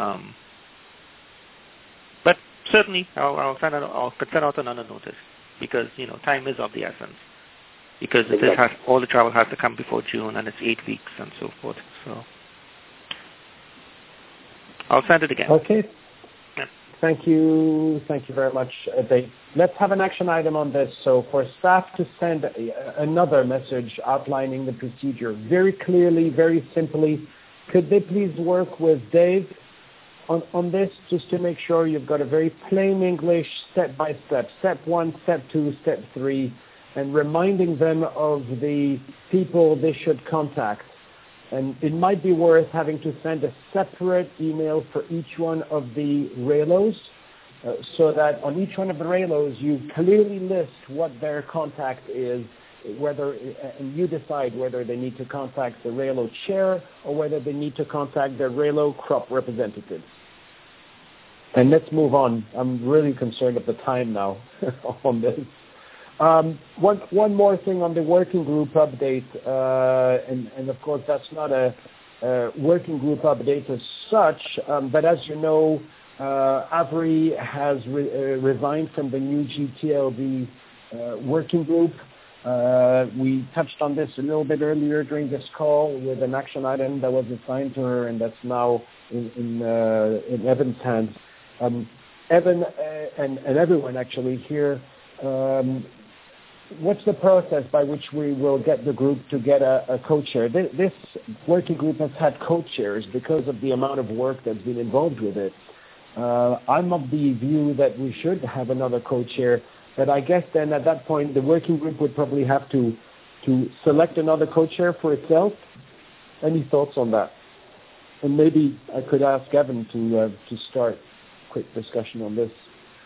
Speaker 9: But certainly, I'll send out another notice, because time is of the essence. Because all the travel has to come before June, and it's 8 weeks and so forth. So I'll send it again.
Speaker 2: Okay.
Speaker 9: Yeah.
Speaker 2: Thank you very much, Dave. Let's have an action item on this. So for staff to send another message outlining the procedure very clearly, very simply, could they please work with Dave on this, just to make sure you've got a very plain English, step-by-step, step 1, step 2, step 3, and reminding them of the people they should contact. And it might be worth having to send a separate email for each one of the RALOs, so that on each one of the RALOs you clearly list what their contact is, and you decide whether they need to contact the RALO chair or whether they need to contact their RALO crop representative. And let's move on. I'm really concerned of the time now on this. One more thing on the working group update, and of course that's not a working group update as such, but as you know, Avery has resigned from the new GTLD working group. We touched on this a little bit earlier during this call with an action item that was assigned to her, and that's now in Evan's hands. Evan and everyone actually here, what's the process by which we will get the group to get a co-chair? This working group has had co-chairs because of the amount of work that's been involved with it. I'm of the view that we should have another co-chair, but I guess then at that point the working group would probably have to select another co-chair for itself. Any thoughts on that? And maybe I could ask Evan to start a quick discussion on this.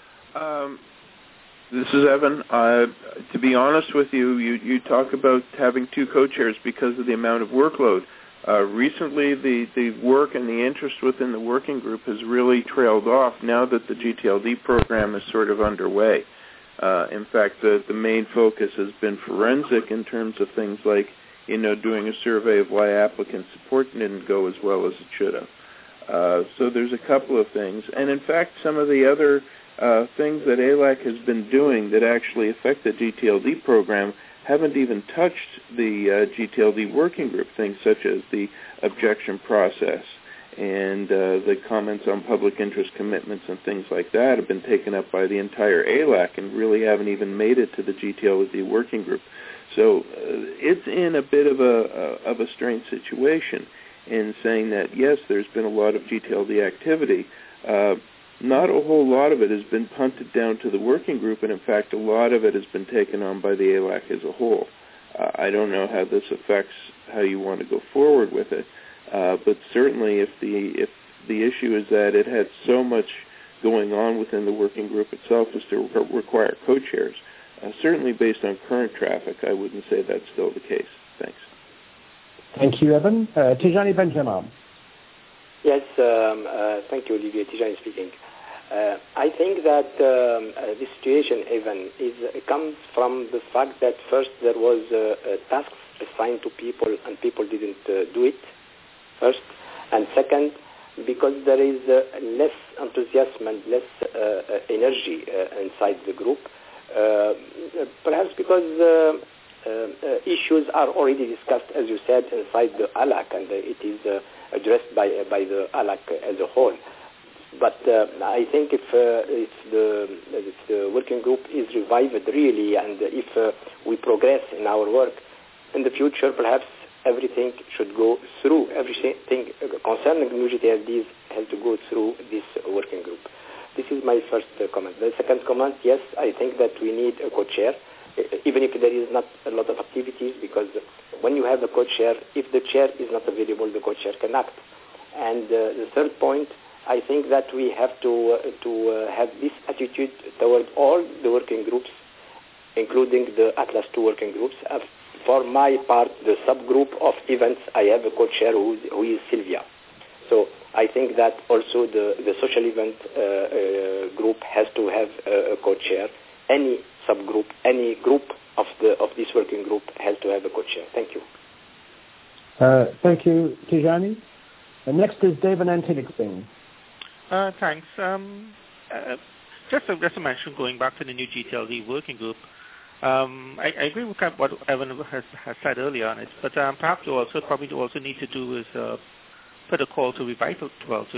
Speaker 8: This is Evan. To be honest with you, you talk about having two co-chairs because of the amount of workload. Recently, the work and the interest within the working group has really trailed off now that the GTLD program is sort of underway. In fact, the main focus has been forensic in terms of things like, doing a survey of why applicant support didn't go as well as it should have. So there's a couple of things. And in fact, some of the other things that ALAC has been doing that actually affect the GTLD program haven't even touched the GTLD working group, things such as the objection process and the comments on public interest commitments and things like that have been taken up by the entire ALAC and really haven't even made it to the GTLD working group. So it's in a bit of a strange situation in saying that, yes, there's been a lot of GTLD activity. Not a whole lot of it has been punted down to the working group, and in fact, a lot of it has been taken on by the ALAC as a whole. I don't know how this affects how you want to go forward with it, but certainly if the issue is that it had so much going on within the working group itself as to require co-chairs, certainly based on current traffic, I wouldn't say that's still the case. Thanks.
Speaker 2: Thank you, Evan. Tijani Benjamin.
Speaker 5: Yes, thank you, Olivier. Tijani speaking. I think that this situation, Evan, comes from the fact that first there was tasks assigned to people and people didn't do it, first. And second, because there is less enthusiasm and less energy inside the group, perhaps because issues are already discussed, as you said, inside the ALAC, and it is addressed by the ALAC as a whole. But I think if the working group is revived really, and if we progress in our work in the future, perhaps everything should go through, everything concerning new GTLDs has to go through this working group. This is my first comment. The second comment, yes, I think that we need a co-chair, even if there is not a lot of activities, because when you have a co-chair, if the chair is not available, the co-chair can act. And the third point, I think that we have to have this attitude toward all the working groups, including the Atlas II working groups. For my part, the subgroup of events, I have a co-chair who is Sylvia. So I think that also the social event group has to have a co-chair. Any subgroup, any group of this working group has to have a co-chair. Thank you.
Speaker 2: Thank you, Tijani. Next is David Antilixing.
Speaker 9: Thanks. Just a mention, going back to the new GTLD working group, I agree with what Evan has said earlier on it, but perhaps probably need to do is put a call to revitalize,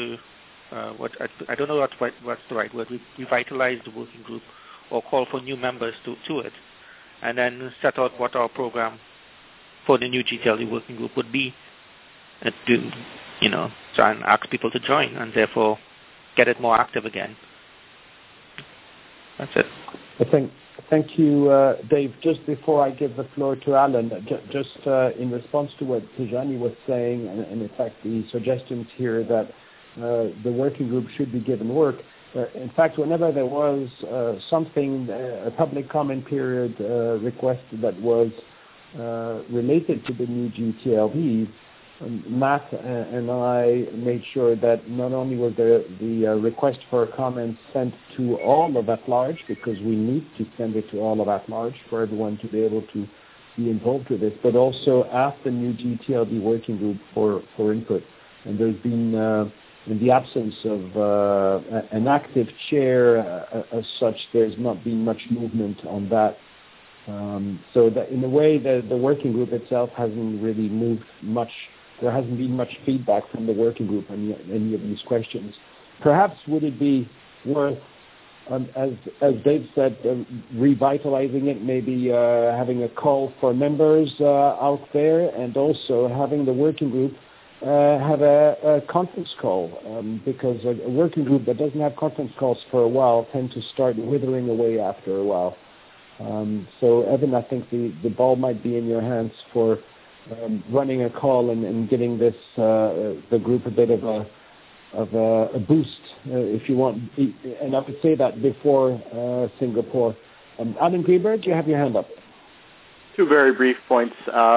Speaker 9: I don't know what's the right word, revitalize the working group, or call for new members to it, and then set out what our program for the new GTLD working group would be, and try and ask people to join, and therefore get it more active again. That's it.
Speaker 2: Thank you, Dave. Just before I give the floor to Alan, just in response to what Tijani was saying, and in fact the suggestions here that the working group should be given work. In fact, whenever there was something, a public comment period requested that was related to the new GTLD, Matt and I made sure that not only was the request for comments sent to all of at-large, because we need to send it to all of at-large for everyone to be able to be involved with this, but also ask the new GTLD working group for input. And there's been, in the absence of an active chair as such, there's not been much movement on that. So that in a way, the working group itself hasn't really moved much. There hasn't been much feedback from the working group on any of these questions. Perhaps would it be worth, as Dave said, revitalizing it, maybe having a call for members out there, and also having the working group have a conference call, because a working group that doesn't have conference calls for a while tend to start withering away after a while. So, Evan, I think the ball might be in your hands for running a call and giving this the group a bit of a boost, if you want. And I would say that before Singapore. Alan Greenberg, you have your hand up.
Speaker 4: Two very brief points.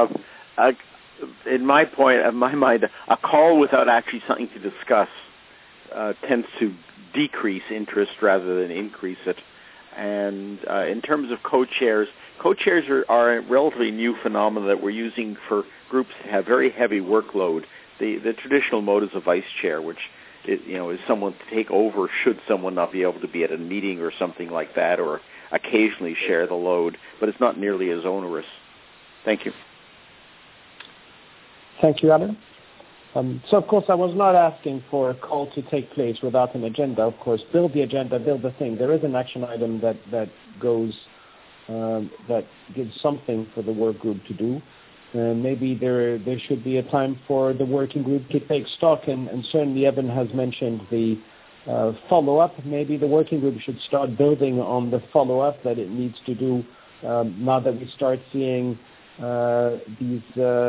Speaker 4: In my mind, a call without actually something to discuss tends to decrease interest rather than increase it. And in terms of co-chairs are a relatively new phenomenon that we're using for groups that have very heavy workload. The traditional mode is a vice chair, which is someone to take over should someone not be able to be at a meeting or something like that, or occasionally share the load, but it's not nearly as onerous. Thank you.
Speaker 2: Thank you, Alan. So, of course, I was not asking for a call to take place without an agenda. Of course, build the agenda, build the thing. There is an action item that goes, that gives something for the work group to do. Maybe there should be a time for the working group to take stock, and certainly Evan has mentioned the follow-up. Maybe the working group should start building on the follow-up that it needs to do now that we start seeing these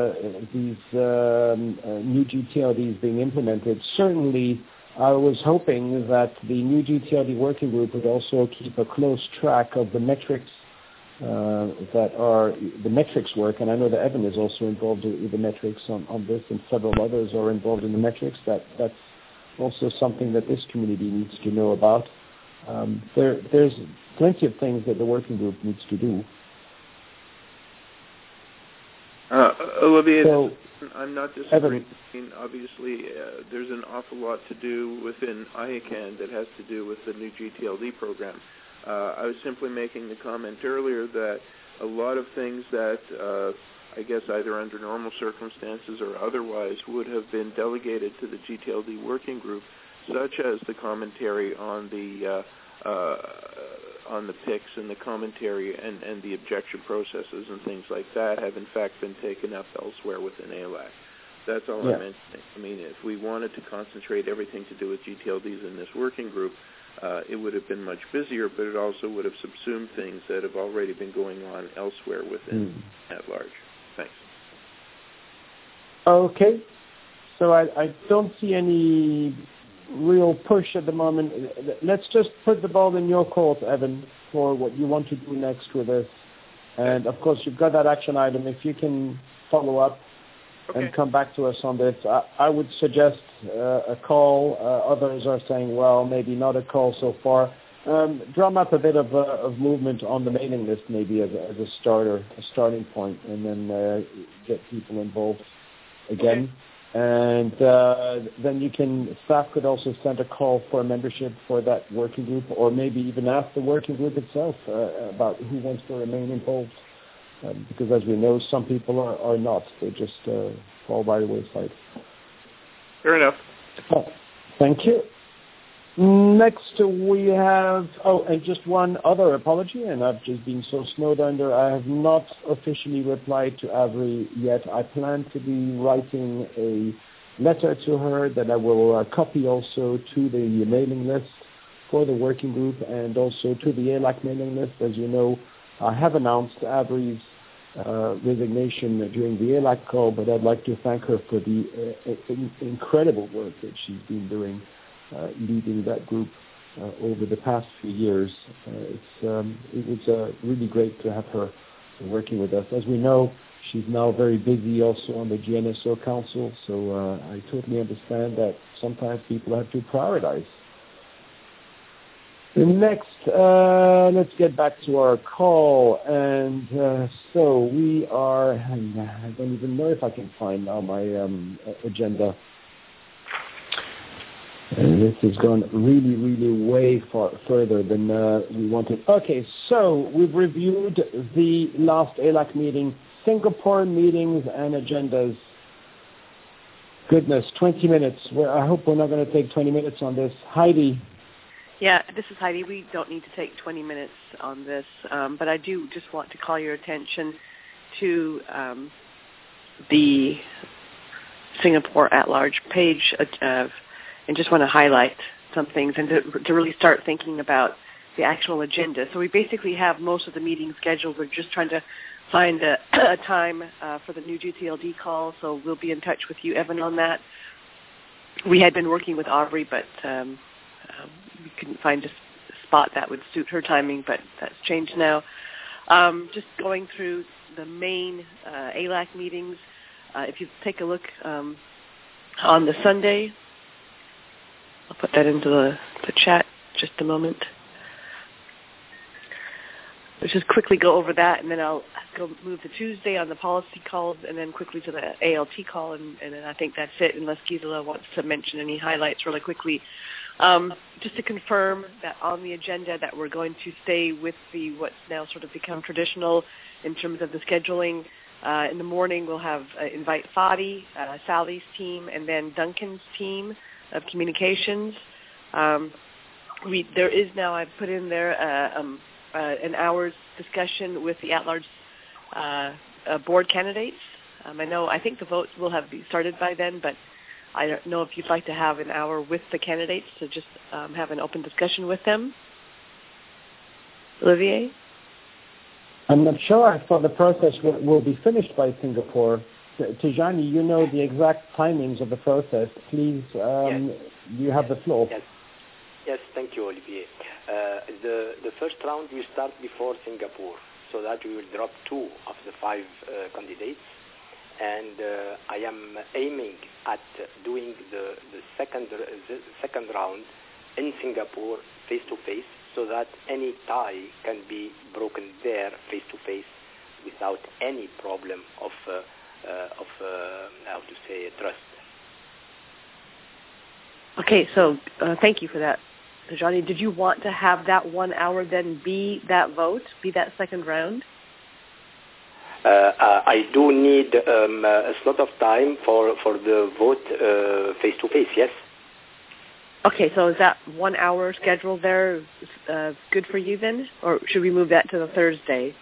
Speaker 2: new GTLDs being implemented. Certainly, I was hoping that the new GTLD working group would also keep a close track of the metrics that are the metrics work, and I know that Evan is also involved with the metrics on this, and several others are involved in the metrics. That's also something that this community needs to know about. There's plenty of things that the working group needs to do.
Speaker 8: Olivier,
Speaker 2: so,
Speaker 8: I'm not disagreeing.
Speaker 2: Evan.
Speaker 8: I mean, obviously, there's an awful lot to do within IACAN that has to do with the new GTLD program. I was simply making the comment earlier that a lot of things that I guess either under normal circumstances or otherwise would have been delegated to the GTLD working group, such as the commentary on the PICs and the commentary and the objection processes and things like that, have in fact been taken up elsewhere within ALAC. That's all I'm mentioning. I mean, if we wanted to concentrate everything to do with GTLDs in this working group, it would have been much busier, but it also would have subsumed things that have already been going on elsewhere within at large. Thanks.
Speaker 2: Okay. So I don't see any real push at the moment. Let's just put the ball in your court, Evan, for what you want to do next with this. And, of course, you've got that action item. If you can follow up and come back to us on this, I would suggest a call. Others are saying, well, maybe not a call so far. Drum up a bit of movement on the mailing list, maybe as a starting point, and then get people involved again. Okay. And then staff could also send a call for a membership for that working group, or maybe even ask the working group itself about who wants to remain involved. Because as we know, some people are not. They just fall by the wayside.
Speaker 8: Fair enough.
Speaker 2: Oh, thank you. Next we have, and just one other apology, and I've just been so snowed under, I have not officially replied to Avery yet. I plan to be writing a letter to her that I will copy also to the mailing list for the working group and also to the ALAC mailing list. As you know, I have announced Avery's resignation during the ALAC call, but I'd like to thank her for the incredible work that she's been doing leading that group over the past few years. It was really great to have her working with us. As we know, she's now very busy also on the GNSO Council, so I totally understand that sometimes people have to prioritize. Next, let's get back to our call. And so we are, I don't even know if I can find now my agenda. And this has gone really, really way further than we wanted. Okay, so we've reviewed the last ALAC meeting, Singapore meetings and agendas. Goodness, 20 minutes. I hope we're not going to take 20 minutes on this. Heidi.
Speaker 3: Yeah, this is Heidi. We don't need to take 20 minutes on this, but I do just want to call your attention to the Singapore at-large page and just want to highlight some things and to really start thinking about the actual agenda. So we basically have most of the meetings scheduled. We're just trying to find a time for the new GTLD call, so we'll be in touch with you, Evan, on that. We had been working with Aubrey, but we couldn't find a spot that would suit her timing, but that's changed now. Just going through the main ALAC meetings, if you take a look on the Sunday, I'll put that into the chat just a moment. let's just quickly go over that, and then I'll go move to Tuesday on the policy calls, and then quickly to the ALT call, and then I think that's it, unless Gisela wants to mention any highlights really quickly. Just to confirm that on the agenda that we're going to stay with what's now sort of become traditional in terms of the scheduling. In the morning, we'll have invite Fadi, Sally's team, and then Duncan's team of communications. There is now, I've put in there an hour's discussion with the at-large board candidates. I think the votes will have started by then, but I don't know if you'd like to have an hour with the candidates to just have an open discussion with them. Olivier?
Speaker 2: I'm not sure. I thought the process will be finished by Singapore. Tijani, you know the exact timings of the process. Please, you have the floor.
Speaker 5: Yes, thank you, Olivier. The first round will start before Singapore, so that we will drop 2 of the 5 candidates. And I am aiming at doing the second round in Singapore face-to-face, so that any tie can be broken there face-to-face without any problem of trust.
Speaker 3: Okay, so thank you for that, Tijani. Did you want to have that 1 hour then be that vote, be that second round?
Speaker 5: I do need a slot of time for the vote face-to-face, yes.
Speaker 3: Okay, so is that 1 hour schedule there good for you then? Or should we move that to the Thursday?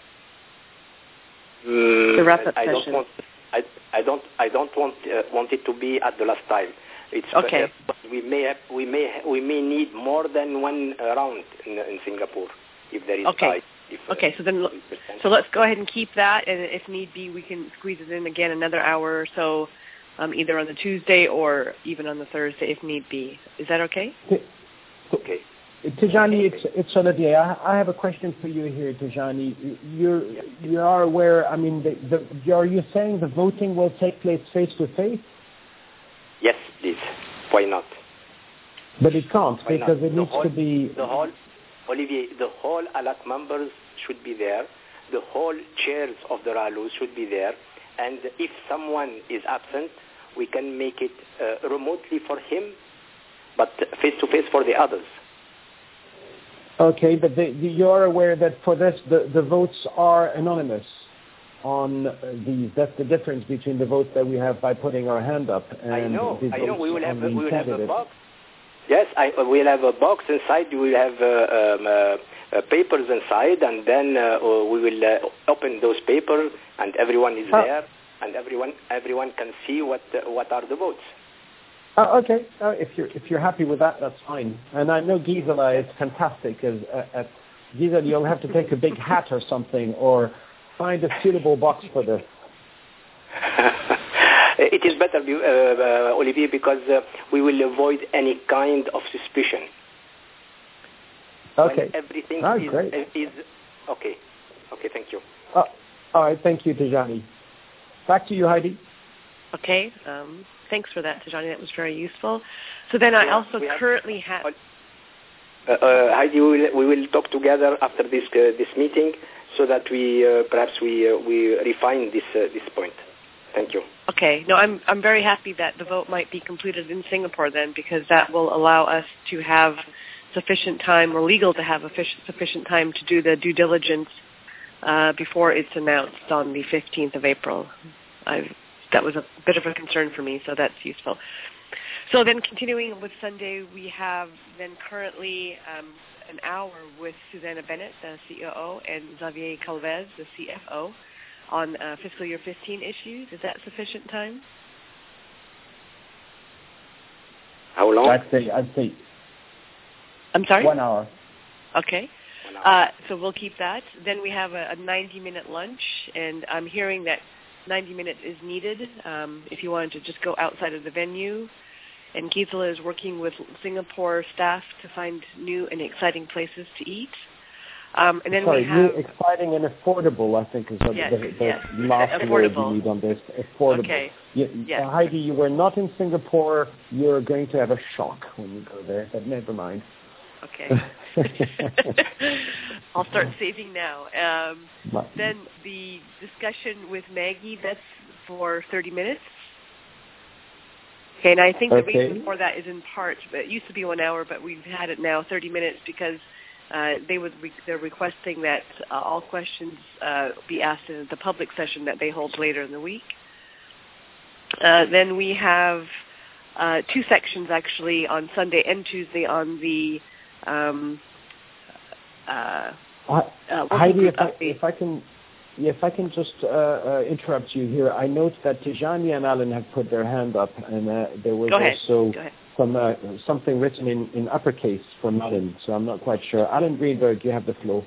Speaker 3: The wrap-up session.
Speaker 5: I don't want it to be at the last time. It's
Speaker 3: okay.
Speaker 5: We may need more than 1 round in Singapore if there is
Speaker 3: okay.
Speaker 5: time.
Speaker 3: Okay, so let's go ahead and keep that, and if need be, we can squeeze it in again another hour or so, either on the Tuesday or even on the Thursday if need be. Is that okay?
Speaker 5: Okay.
Speaker 2: Tijani, it's Olivier. I have a question for you here, Tijani. You are aware, are you saying the voting will take place face-to-face?
Speaker 5: Yes, please. Why not?
Speaker 2: But it can't, because it needs to be...
Speaker 5: Olivier, the whole ALAC members should be there. The whole chairs of the RALUs should be there. And if someone is absent, we can make it remotely for him, but face-to-face for the others.
Speaker 2: Okay, but you're aware that for this, the votes are anonymous on these. That's the difference between the votes that we have by putting our hand up and
Speaker 5: I know. We will have a box.
Speaker 3: Yes,
Speaker 5: we'll have a box inside. We will have papers inside, and then we will open those papers, and everyone is there, and everyone can see what are the votes.
Speaker 2: Okay. If you're happy with that, that's fine. And I know Gisela is fantastic. Gisela, you'll have to take a big hat or something, or find a suitable box for this.
Speaker 5: It is better, Olivier, because we will avoid any kind of suspicion.
Speaker 2: Okay.
Speaker 5: When everything is okay. Okay, thank you.
Speaker 2: All right, thank you, Tijani. Back to you, Heidi.
Speaker 3: Okay. Thanks for that, Tijani. That was very useful. So then I also currently have...
Speaker 5: Heidi, we will talk together after this meeting, so that we refine this point. Thank you.
Speaker 3: Okay. No, I'm very happy that the vote might be completed in Singapore then, because that will allow us to have sufficient time, or legal to have sufficient time to do the due diligence before it's announced on the 15th of April. That was a bit of a concern for me, so that's useful. So then continuing with Sunday, we have then currently an hour with Susanna Bennett, the COO, and Xavier Calvez, the CFO, on fiscal year 15 issues. Is that sufficient time?
Speaker 5: How long?
Speaker 2: I'd say.
Speaker 3: I'm sorry?
Speaker 2: 1 hour.
Speaker 3: Okay. So we'll keep that. Then we have a 90-minute lunch, and I'm hearing that 90 minutes is needed if you wanted to just go outside of the venue. And Gisela is working with Singapore staff to find new and exciting places to eat. And then we have...
Speaker 2: new, exciting, and affordable, I think, is the last word you need on this. Affordable.
Speaker 3: Okay.
Speaker 2: Heidi, you were not in Singapore. You're going to have a shock when you go there, but never mind.
Speaker 3: Okay. I'll start saving now. Then the discussion with Maggie, that's for 30 minutes. Okay, and I think the reason for that is in part, it used to be 1 hour, but we've had it now 30 minutes because they're requesting that all questions be asked in the public session that they hold later in the week. Then we have 2 sections actually on Sunday and Tuesday on the
Speaker 2: Heidi, if I can just interrupt you here, I note that Tijani and Alan have put their hand up, and there was also something written in uppercase from Alan, so I'm not quite sure. Alan Greenberg, you have the floor.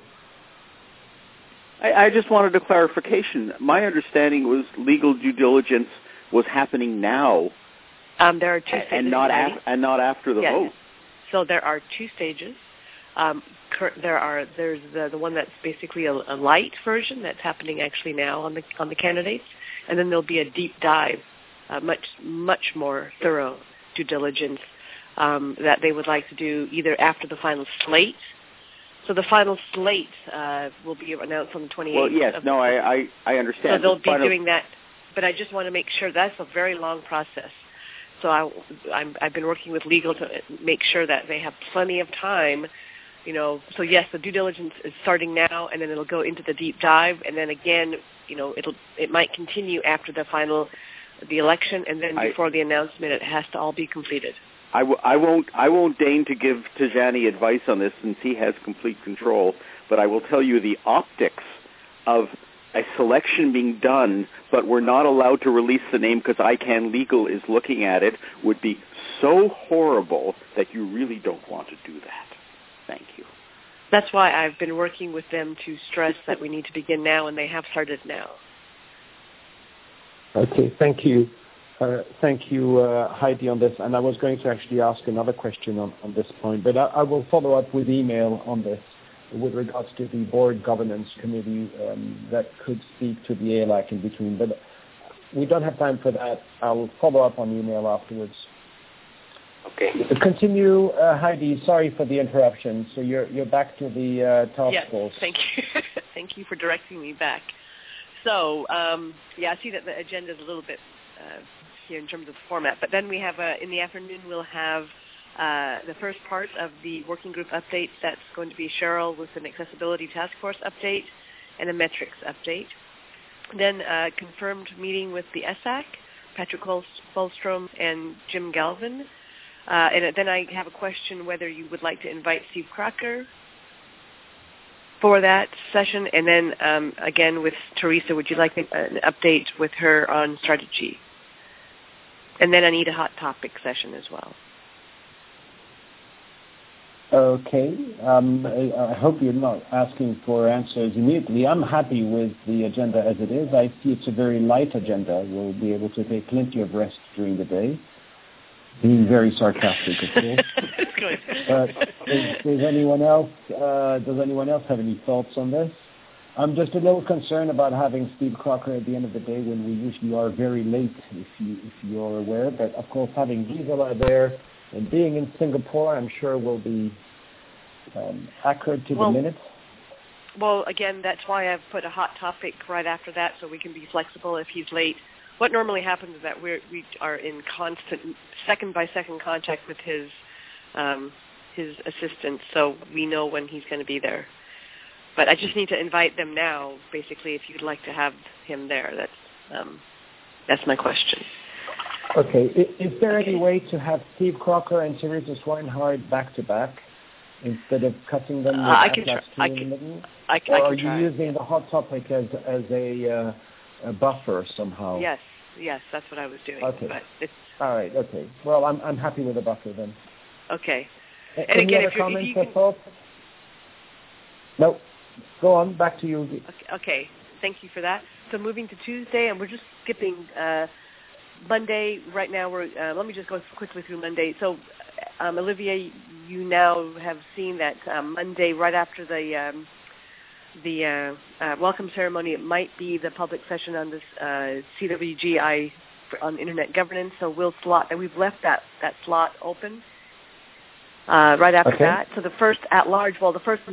Speaker 4: I just wanted a clarification. My understanding was legal due diligence was happening now.
Speaker 3: There are 2 stages.
Speaker 4: And not after the vote.
Speaker 3: So there are 2 stages. There's the one that's basically a light version that's happening actually now on the candidates, and then there'll be a deep dive, much more thorough due diligence that they would like to do either after the final slate. So the final slate will be announced on the 28th.
Speaker 4: Well, yes, I understand.
Speaker 3: So they'll be doing that, but I just want to make sure that's a very long process. So I've been working with legal to make sure that they have plenty of time. So yes, the due diligence is starting now, and then it'll go into the deep dive, and then again, it might continue after the election, and then before the announcement, it has to all be completed.
Speaker 4: I won't deign to give Tijani advice on this since he has complete control, but I will tell you the optics of a selection being done, but we're not allowed to release the name because ICANN Legal is looking at it, would be so horrible that you really don't want to do that. Thank you.
Speaker 3: That's why I've been working with them to stress that we need to begin now, and they have started now.
Speaker 2: Okay, thank you. Thank you, Heidi, on this. And I was going to actually ask another question on this point, but I will follow up with email on this with regards to the board governance committee that could speak to the ALAC in between. But we don't have time for that. I'll follow up on email afterwards.
Speaker 5: Okay.
Speaker 2: Continue, Heidi. Sorry for the interruption. So you're back to the task force.
Speaker 3: Thank you. Thank you for directing me back. So, I see that the agenda is a little bit here in terms of the format. But then we have, in the afternoon, we'll have the first part of the working group update. That's going to be Cheryl with an accessibility task force update and a metrics update. Then confirmed meeting with the ESAC, Patrick Holstrom and Jim Galvin. And then I have a question whether you would like to invite Steve Crocker for that session. And then again with Teresa, would you like an update with her on strategy? And then I need a hot topic session as well.
Speaker 2: Okay. I hope you're not asking for answers immediately. I'm happy with the agenda as it is. I see it's a very light agenda. We'll be able to take plenty of rest during the day. Being very sarcastic, of course.
Speaker 3: Good.
Speaker 2: Does anyone else have any thoughts on this? I'm just a little concerned about having Steve Crocker at the end of the day when we usually are very late, if you're aware. But of course, having Gisela there and being in Singapore, I'm sure will be accurate to the minute.
Speaker 3: Well, again, that's why I've put a hot topic right after that, so we can be flexible if he's late. What normally happens is that we are in constant second-by-second contact with his assistant, so we know when he's going to be there. But I just need to invite them now, basically, if you'd like to have him there. That's my question.
Speaker 2: Okay. Is there any way to have Steve Crocker and Teresa Swinehart back-to-back instead of cutting them with Atlas 2 in the middle? Or are you using the hot topic as a buffer somehow?
Speaker 3: Yes, that's what I was doing.
Speaker 2: Okay.
Speaker 3: But
Speaker 2: all right. Okay. Well, I'm happy with the buffer then.
Speaker 3: Okay.
Speaker 2: And again, other comments or thoughts? No. Go on. Back to you.
Speaker 3: Okay. Thank you for that. So moving to Tuesday, and we're just skipping Monday right now. Let me just go quickly through Monday. So, Olivier, you now have seen that Monday, right after the welcome ceremony, it might be the public session on this CWGI on internet governance. So we've left that slot open right after that. So the first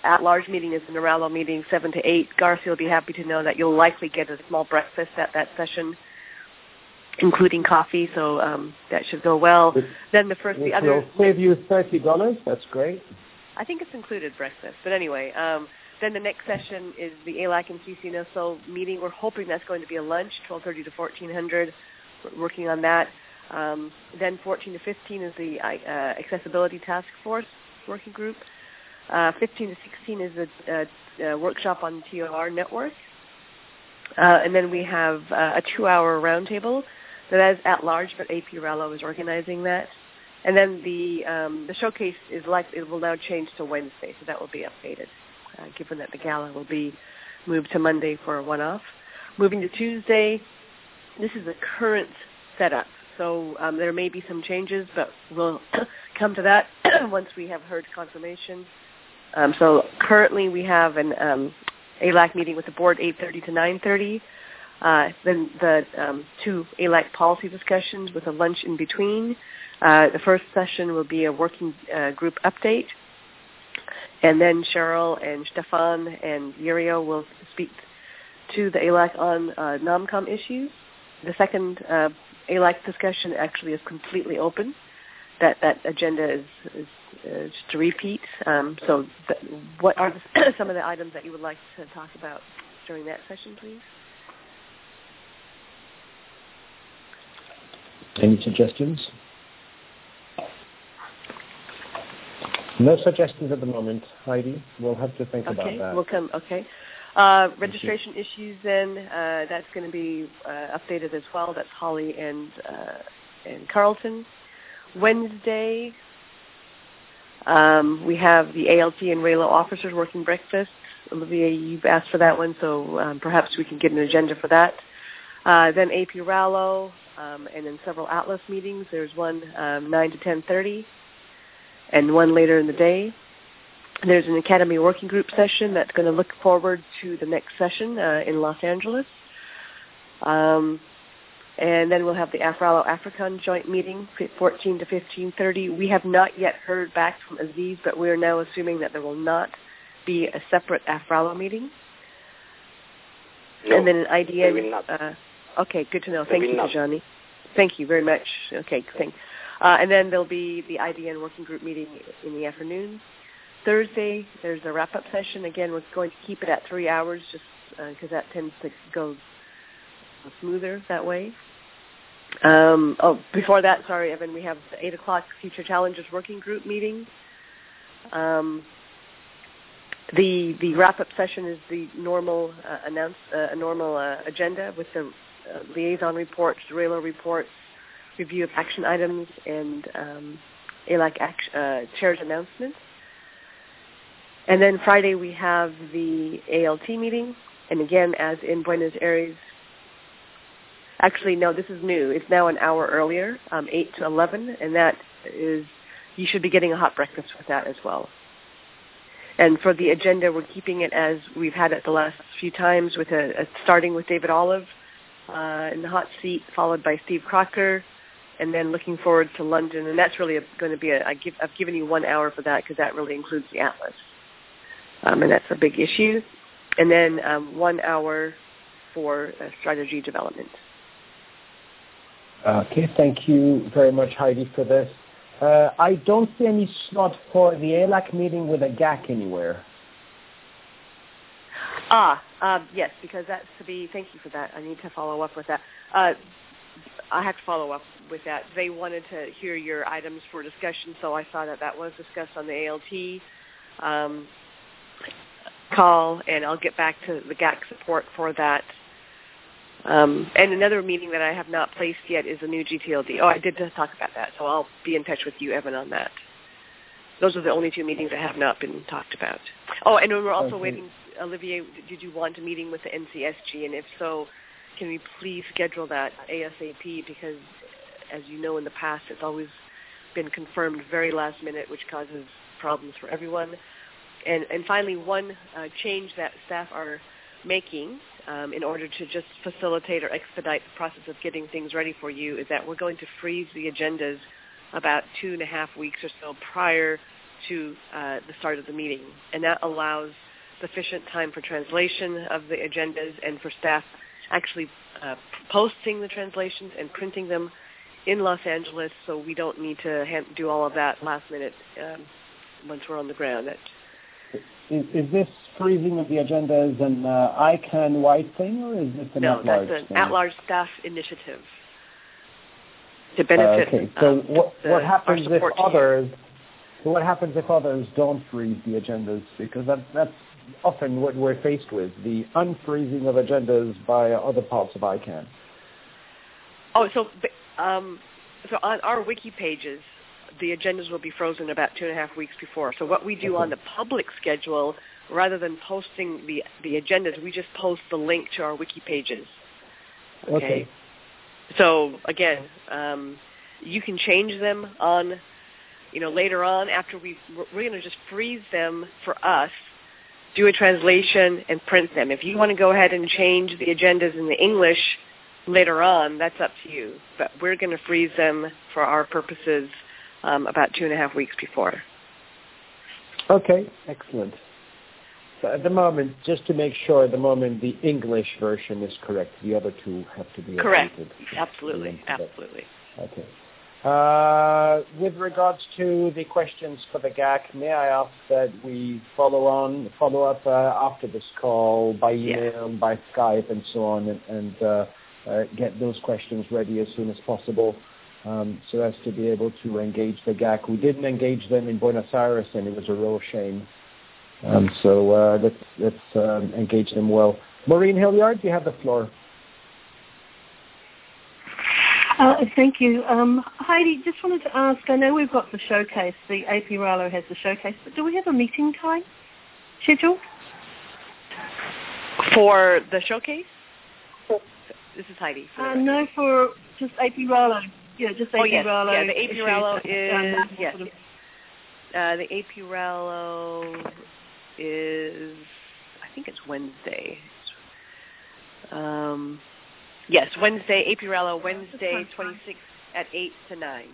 Speaker 3: at-large meeting is the Noralo meeting, 7 to 8. Garcia will be happy to know that you'll likely get a small breakfast at that session, including coffee, so that should go well. Then the other
Speaker 2: will save you $30. That's great.
Speaker 3: I think it's included breakfast, but anyway. Then the next session is the ALAC and CCNSO meeting. We're hoping that's going to be a lunch, 12:30 to 1400. We're working on that. Then 14 to 15 is the Accessibility Task Force working group. 15 to 16 is a workshop on TOR network. And then we have a 2-hour roundtable that is at large, but AP Rallo is organizing that. And then the showcase it will now change to Wednesday, so that will be updated, given that the gala will be moved to Monday for a one-off. Moving to Tuesday, this is the current setup. So there may be some changes, but we'll come to that once we have heard confirmation. So currently we have an ALAC meeting with the board 8:30 to 9:30. Then the 2 ALAC policy discussions with a lunch in between. The first session will be a working group update. And then Cheryl and Stefan and Yurio will speak to the ALAC on NOMCOM issues. The second ALAC discussion actually is completely open. That agenda is just a repeat. So what are some of the items that you would like to talk about during that session, please?
Speaker 2: Any suggestions? No suggestions at the moment, Heidi. We'll have to think about that.
Speaker 3: Okay. Registration issues then, that's going to be updated as well. That's Holly and Carlton. Wednesday, we have the ALT and RALO officers working breakfast. Olivia, you've asked for that one, so perhaps we can get an agenda for that. Then AP Rallo, and then several Atlas meetings. There's one 9 to 10:30, and one later in the day. There's an Academy Working Group session that's going to look forward to the next session in Los Angeles. And then we'll have the AFRALO African joint meeting, 14 to 15:30. We have not yet heard back from Aziz, but we are now assuming that there will not be a separate AFRALO meeting.
Speaker 5: No,
Speaker 3: and then an IDN.
Speaker 5: They will not.
Speaker 3: Okay, good to know. Thank you, Tajani. Thank you very much. Okay, thanks. And then there'll be the IDN Working Group meeting in the afternoon. Thursday, there's a wrap-up session. Again, we're going to keep it at 3 hours just because that tends to go smoother that way. Before that, sorry, Evan, we have the 8 o'clock Future Challenges Working Group meeting. The wrap-up session is the normal agenda with the liaison reports, the RALO reports, review of action items, and ALAC chair's announcements. And then Friday we have the ALT meeting, and again, as in Buenos Aires, actually, no, this is new. It's now an hour earlier, 8 to 11, and that is, you should be getting a hot breakfast with that as well. And for the agenda, we're keeping it as we've had it the last few times, with starting with David Olive in the hot seat, followed by Steve Crocker, and then looking forward to London. And that's really going to be I've given you 1 hour for that because that really includes the Atlas. And that's a big issue. And then 1 hour for strategy development.
Speaker 2: Okay, thank you very much, Heidi, for this. I don't see any slot for the ALAC meeting with a GAC anywhere.
Speaker 3: Yes, because that's to be, thank you for that. I need to follow up with that. I have to follow up with that. They wanted to hear your items for discussion, so I saw that was discussed on the ALT call, and I'll get back to the GAC support for that. And another meeting that I have not placed yet is a new GTLD. I did just talk about that, so I'll be in touch with you, Evan, on that. Those are the only 2 meetings that have not been talked about. And we're also waiting, Olivier, did you want a meeting with the NCSG? And if so, can we please schedule that ASAP? Because, as you know, in the past, it's always been confirmed very last minute, which causes problems for everyone. And finally, one change that staff are making in order to just facilitate or expedite the process of getting things ready for you is that we're going to freeze the agendas about 2.5 weeks or so prior to the start of the meeting, and that allows sufficient time for translation of the agendas and for staff actually posting the translations and printing them in Los Angeles, so we don't need to do all of that last minute once we're on the ground.
Speaker 2: Is this freezing of the agendas an ICANN-wide thing, or is this an at-large thing?
Speaker 3: No, that's an at-large staff initiative to benefit.
Speaker 2: Okay, so what happens if others? So what happens if others don't freeze the agendas? Because that's often what we're faced with, the unfreezing of agendas by other parts of ICANN.
Speaker 3: Oh, so on our wiki pages, the agendas will be frozen about 2.5 weeks before. So what we do on the public schedule, rather than posting the agendas, we just post the link to our wiki pages. Okay. So again, you can change them on, later on after we're going to just freeze them for us, do a translation, and print them. If you want to go ahead and change the agendas in the English later on, that's up to you. But we're going to freeze them for our purposes about 2.5 weeks before.
Speaker 2: Okay, excellent. So at the moment, just to make sure, at the moment the English version is correct. The other two have to be
Speaker 3: correct.
Speaker 2: Updated.
Speaker 3: Absolutely.
Speaker 2: Okay. With regards to the questions for the GAC, may I ask that we follow up after this call by email, by Skype, and so on, and get those questions ready as soon as possible, so as to be able to engage the GAC. We didn't engage them in Buenos Aires, and it was a real shame. So let's engage them well. Maureen Hilliard, you have the floor.
Speaker 10: Thank you. Heidi, just wanted to ask, I know we've got the showcase, the APRALO has the showcase, but do we have a meeting time scheduled?
Speaker 3: For the showcase? This is Heidi.
Speaker 10: No, for just APRALO. Yeah, just APRALO.
Speaker 3: Yeah, the APRALO is, yes. The APRALO is, I think it's Wednesday. Yes, Wednesday, APRALO, Wednesday, 26th at 8 to 9.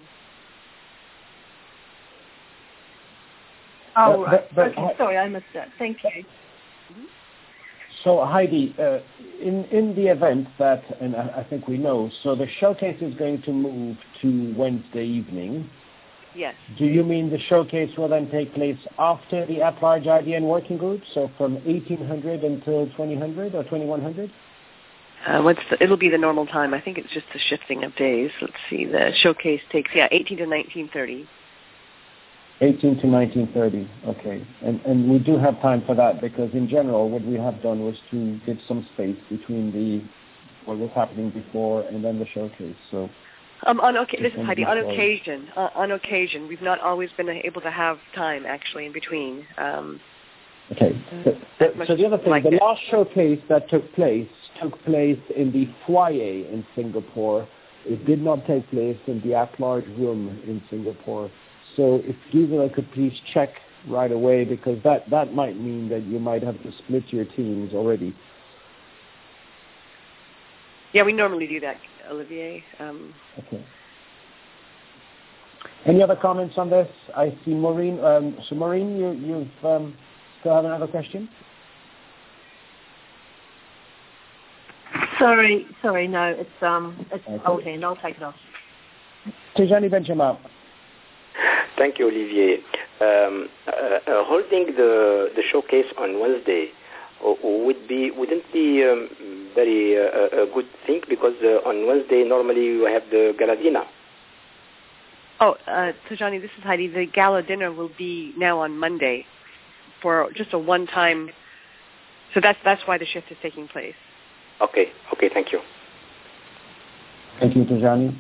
Speaker 10: Oh, right. Okay, sorry, I missed that. Thank you.
Speaker 3: Mm-hmm.
Speaker 2: So, Heidi, in the event that, and I think we know, so the showcase is going to move to Wednesday evening.
Speaker 3: Yes.
Speaker 2: Do you mean the showcase will then take place after the at-large IDN working group, so from 1800 until 2000 or 2100?
Speaker 3: It'll be the normal time. I think it's just a shifting of days. Let's see. The showcase takes 18 to 1930.
Speaker 2: 18 to 1930. Okay, and we do have time for that because in general, what we have done was to give some space between what was happening before and then the showcase. So.
Speaker 3: This is Heidi. On occasion, we've not always been able to have time actually in between.
Speaker 2: Okay. So the other thing, the last showcase that took place in the foyer in Singapore. It did not take place in the at-large room in Singapore. So if Gisela could please check right away, because that might mean that you might have to split your teams already.
Speaker 3: Yeah, we normally do that, Olivier.
Speaker 2: Okay. Any other comments on this? I see Maureen. So Maureen, you've still have another question?
Speaker 10: Sorry, no, it's old hand. I'll take it off.
Speaker 2: Tijani Benjamin.
Speaker 5: Thank you, Olivier. Holding the showcase on Wednesday wouldn't be very a good thing, because on Wednesday normally you have the gala dinner.
Speaker 3: Oh, Tijani, this is Heidi. The gala dinner will be now on Monday for just a one-time. So that's why the shift is taking place.
Speaker 5: Okay, thank you.
Speaker 2: Thank you, Tijani.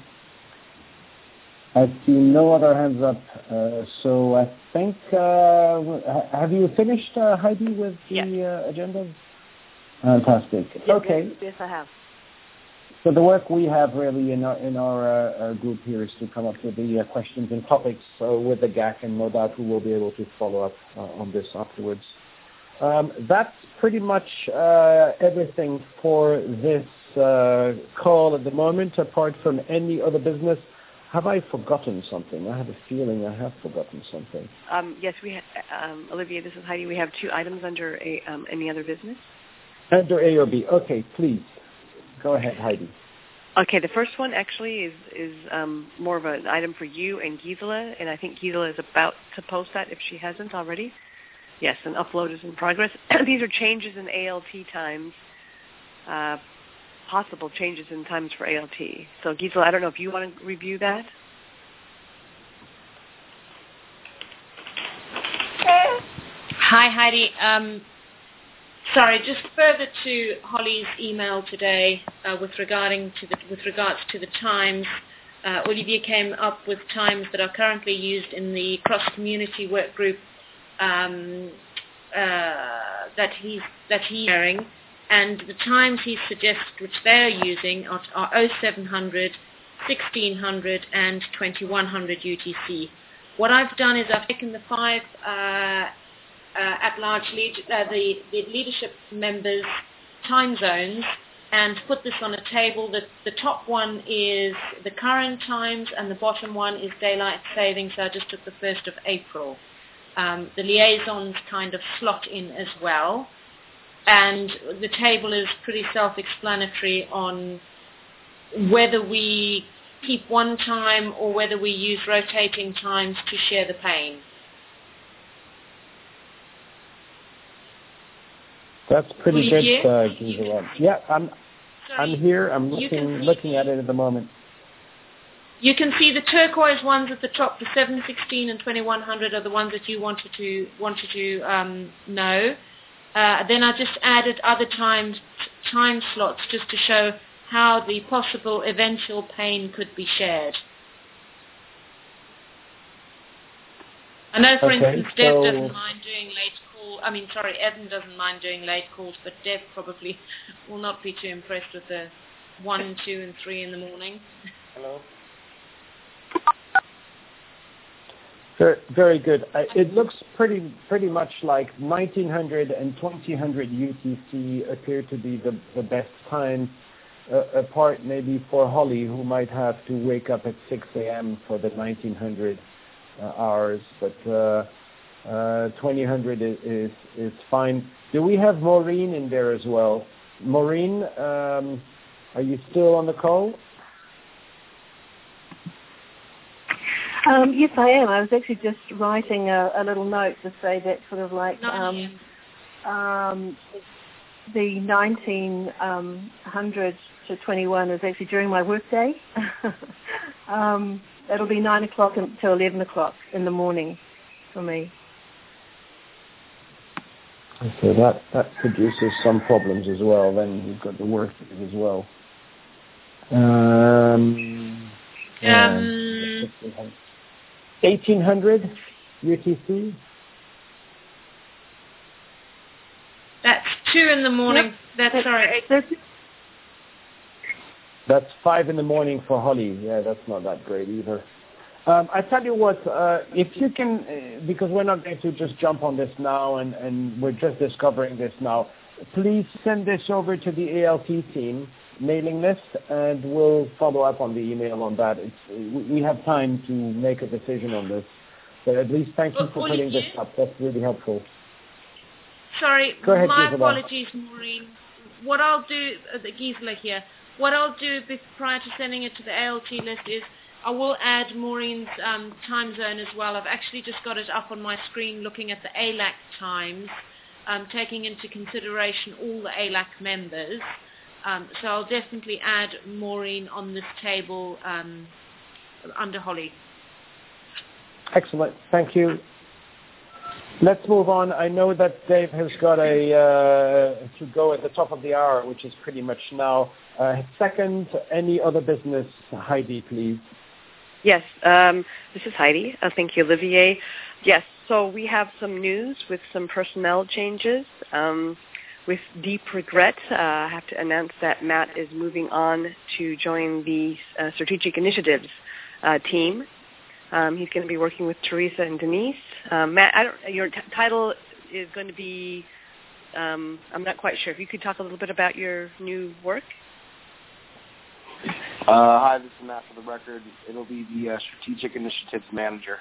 Speaker 2: I see no other hands up. So I think, have you finished, Heidi, with the agenda? Fantastic. Okay.
Speaker 3: Yes, I have.
Speaker 2: So the work we have really in our group here is to come up with the questions and topics with the GAC, and no doubt we will be able to follow up on this afterwards. That's pretty much everything for this call at the moment, apart from any other business. Have I forgotten something? I have a feeling I have forgotten something.
Speaker 3: Yes, we Olivier, this is Heidi. We have 2 items under any other business.
Speaker 2: Under A or B. Okay, please. Go ahead, Heidi.
Speaker 3: Okay, the first one actually is more of an item for you and Gisela, and I think Gisela is about to post that if she hasn't already. Yes, an upload is in progress. These are changes in ALT times, possible changes in times for ALT. So Gisela, I don't know if you want to review that.
Speaker 1: Hi, Heidi. Sorry, just further to Holly's email today with regards to the times. Olivier came up with times that are currently used in the cross-community work group that he's sharing, and the times he suggests which they're using are 0700, 1600, and 2100 UTC. What I've done is I've taken the 5 at-large the leadership members' time zones and put this on a table. The top one is the current times and the bottom one is daylight saving, so I just took the 1st of April. The liaisons kind of slot in as well. And the table is pretty self-explanatory on whether we keep one time or whether we use rotating times to share the pain.
Speaker 2: That's pretty
Speaker 1: Olivier?
Speaker 2: good, Gisela. Yeah, I'm here. I'm looking at it at the moment.
Speaker 1: You can see the turquoise ones at the top, the 716 and 2100 are the ones that you wanted to know. Then I just added other time slots just to show how the possible eventual pain could be shared. I know, for instance, Dev doesn't mind doing late calls. Evan doesn't mind doing late calls, but Dev probably will not be too impressed with the 1, 2, and 3 in the morning.
Speaker 6: Hello.
Speaker 2: Very good. It looks pretty much like 1900 and 2000 UTC appear to be the best times, apart maybe for Holly, who might have to wake up at 6 a.m. for the 1900 hours, but 2000 is fine. Do we have Maureen in there as well? Maureen, are you still on the call?
Speaker 10: Yes, I am. I was actually just writing a little note to say that sort of like the 1900 to 21 is actually during my workday. It'll be 9 o'clock until 11 o'clock in the morning for me.
Speaker 2: Okay, that produces some problems as well. Then you've got the work as well. 1800 UTC.
Speaker 1: That's 2 in the morning. Yep.
Speaker 2: That's 5 in the morning for Holly. Yeah, that's not that great either. I tell you what, if you can, because we're not going to just jump on this now, and we're just discovering this now, please send this over to the ALT team mailing list, and we'll follow up on the email on that. We have time to make a decision on this, but at least thank you for putting this up. That's really helpful.
Speaker 1: Sorry,
Speaker 2: go ahead,
Speaker 1: my
Speaker 2: Gisela.
Speaker 1: apologies, Maureen. What I'll do, Gisela here, what I'll do prior to sending it to the ALT list is I will add Maureen's time zone as well. I've actually just got it up on my screen looking at the ALAC times, taking into consideration all the ALAC members. So I'll definitely add Maureen on this table under Holly.
Speaker 2: Excellent. Thank you. Let's move on. I know that Dave has got to go at the top of the hour, which is pretty much now. Second, any other business? Heidi, please.
Speaker 3: Yes, this is Heidi. Thank you, Olivier. Yes, so we have some news with some personnel changes. With deep regret, I have to announce that Matt is moving on to join the Strategic Initiatives team. He's going to be working with Teresa and Denise. Matt, your title is going to be, I'm not quite sure. If you could talk a little bit about your new work.
Speaker 6: Hi, this is Matt for the record. It'll be the Strategic Initiatives Manager.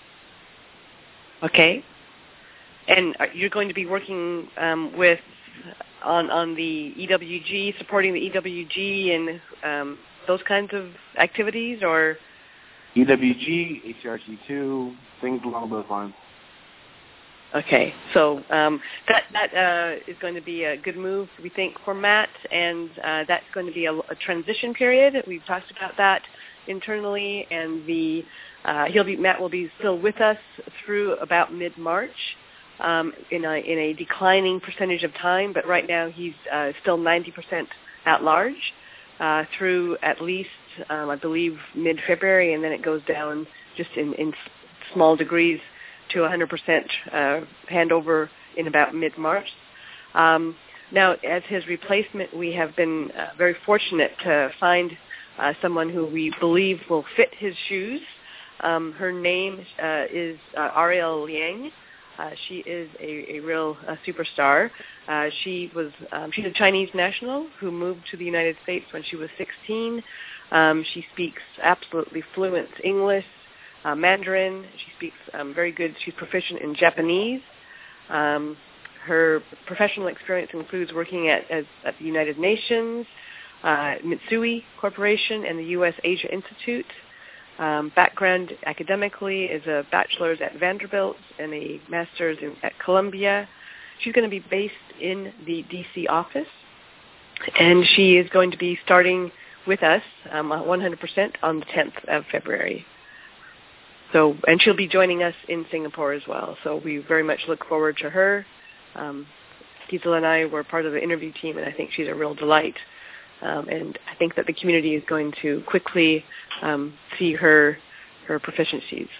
Speaker 3: Okay. And you're going to be working on the EWG, supporting the EWG and those kinds of activities, or?
Speaker 6: EWG, HRG2, things along those lines.
Speaker 3: Okay, so that is going to be a good move, we think, for Matt, and that's going to be a transition period. We've talked about that internally, and Matt will be still with us through about mid-March in a declining percentage of time, but right now he's still 90% at large through at least, I believe, mid-February, and then it goes down just in small degrees to 100% handover in about mid-March. Now, as his replacement, we have been very fortunate to find someone who we believe will fit his shoes. Her name is Ariel Liang. She is a real superstar. She's a Chinese national who moved to the United States when she was 16. She speaks absolutely fluent English, Mandarin. She speaks very good. She's proficient in Japanese. Her professional experience includes working at the United Nations, Mitsui Corporation, and the U.S. Asia Institute. Background academically is a bachelor's at Vanderbilt and a master's at Columbia. She's going to be based in the D.C. office, and she is going to be starting with us 100% on the 10th of February. So, and she'll be joining us in Singapore as well. So we very much look forward to her. Gisela and I were part of the interview team, and I think she's a real delight. And I think that the community is going to quickly see her proficiencies.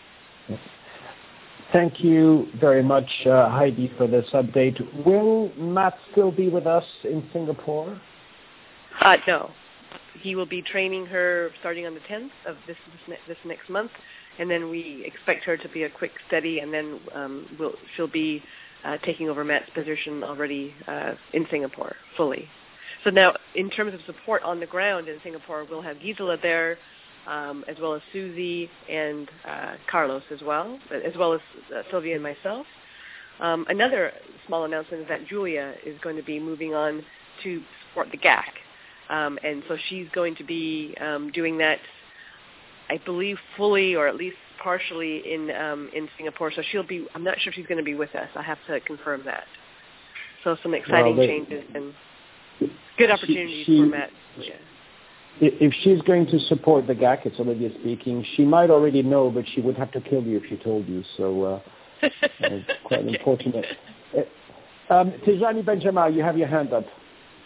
Speaker 2: Thank you very much, Heidi, for this update. Will Matt still be with us in Singapore?
Speaker 3: No. He will be training her starting on the 10th of this next month, and then we expect her to be a quick study, and then she'll be taking over Matt's position already in Singapore fully. So now, in terms of support on the ground in Singapore, we'll have Gisela there, as well as Susie and Carlos as well as Sylvia and myself. Another small announcement is that Julia is going to be moving on to support the GAC. And so she's going to be doing that, I believe, fully or at least partially in Singapore. So I'm not sure if she's going to be with us. I have to confirm that. So some exciting changes and good opportunities for Matt. Yeah.
Speaker 2: If she's going to support the GAC, it's Olivia speaking, she might already know, but she would have to kill you if she told you. So it's quite unfortunate. Tijani Benjamin, you have your hand up.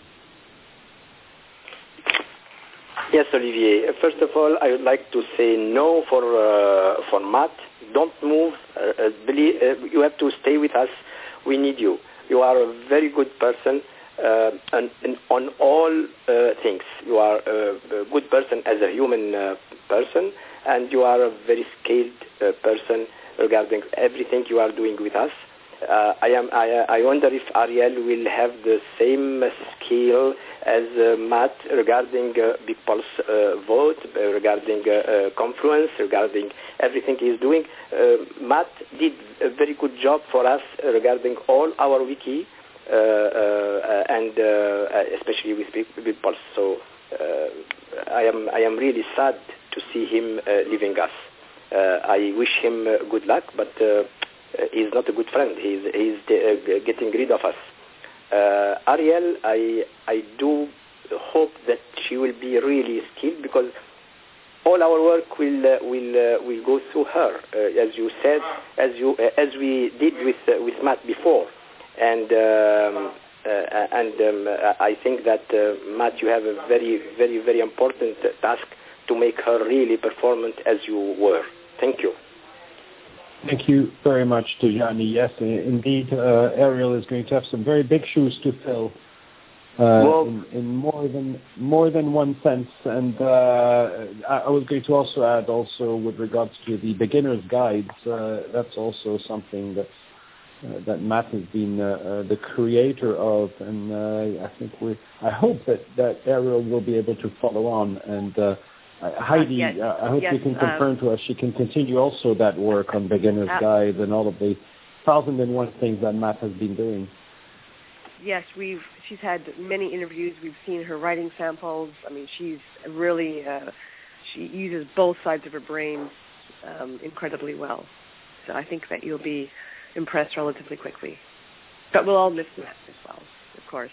Speaker 5: Yes, Olivier. First of all, I would like to say no for Matt. Don't move. You have to stay with us. We need you. You are a very good person, and on all things. You are a good person as a human person, and you are a very skilled person regarding everything you are doing with us. I wonder if Ariel will have the same skill as Matt regarding Big Pulse vote, regarding Confluence, regarding everything he's doing. Matt did a very good job for us regarding all our wiki, and especially with Big Pulse. So I am really sad to see him leaving us. I wish him good luck, but he's not a good friend. He's getting rid of us. Ariel, I do hope that she will be really skilled, because all our work will go through her, as you said, as we did with Matt before, and I think that Matt, you have a very, very, very important task to make her really performant as you were. Thank you.
Speaker 2: Thank you very much, Tijani. Yes, indeed, Ariel is going to have some very big shoes to fill in more than one sense. And I was going to also add, with regards to the beginner's guides, that's also something that's that Matt has been the creator of, and I hope that Ariel will be able to follow on. And Heidi,
Speaker 12: yes.
Speaker 2: I hope
Speaker 12: yes,
Speaker 2: you can confirm to us she can continue also that work on Beginner's Guide and all of the 1,001 things that Matt has been doing.
Speaker 12: Yes, she's had many interviews. We've seen her writing samples. I mean, she's really she uses both sides of her brain incredibly well. So I think that you'll be impressed relatively quickly. But we'll all miss Matt as well, of course.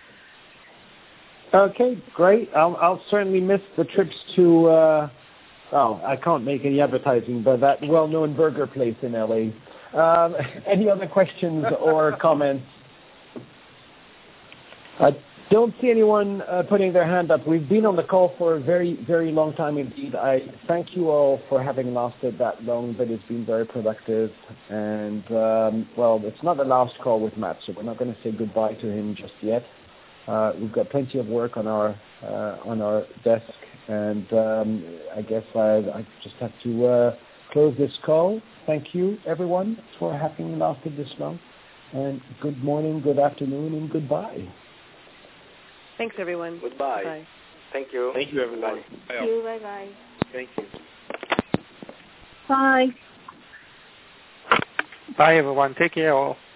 Speaker 2: Okay, great. I'll certainly miss the trips to, I can't make any advertising, but that well-known burger place in LA. Any other questions or comments? I don't see anyone putting their hand up. We've been on the call for a very, very long time indeed. I thank you all for having lasted that long, but it's been very productive. And, it's not the last call with Matt, so we're not going to say goodbye to him just yet. We've got plenty of work on our desk, and I guess I just have to close this call. Thank you, everyone, for having lasted this long. And good morning, good afternoon, and goodbye.
Speaker 12: Thanks, everyone.
Speaker 5: Goodbye.
Speaker 12: Bye.
Speaker 5: Thank you.
Speaker 6: Thank you, everyone.
Speaker 11: Thank you. Bye-bye.
Speaker 6: Thank you.
Speaker 10: Bye.
Speaker 9: Bye, everyone. Take care all.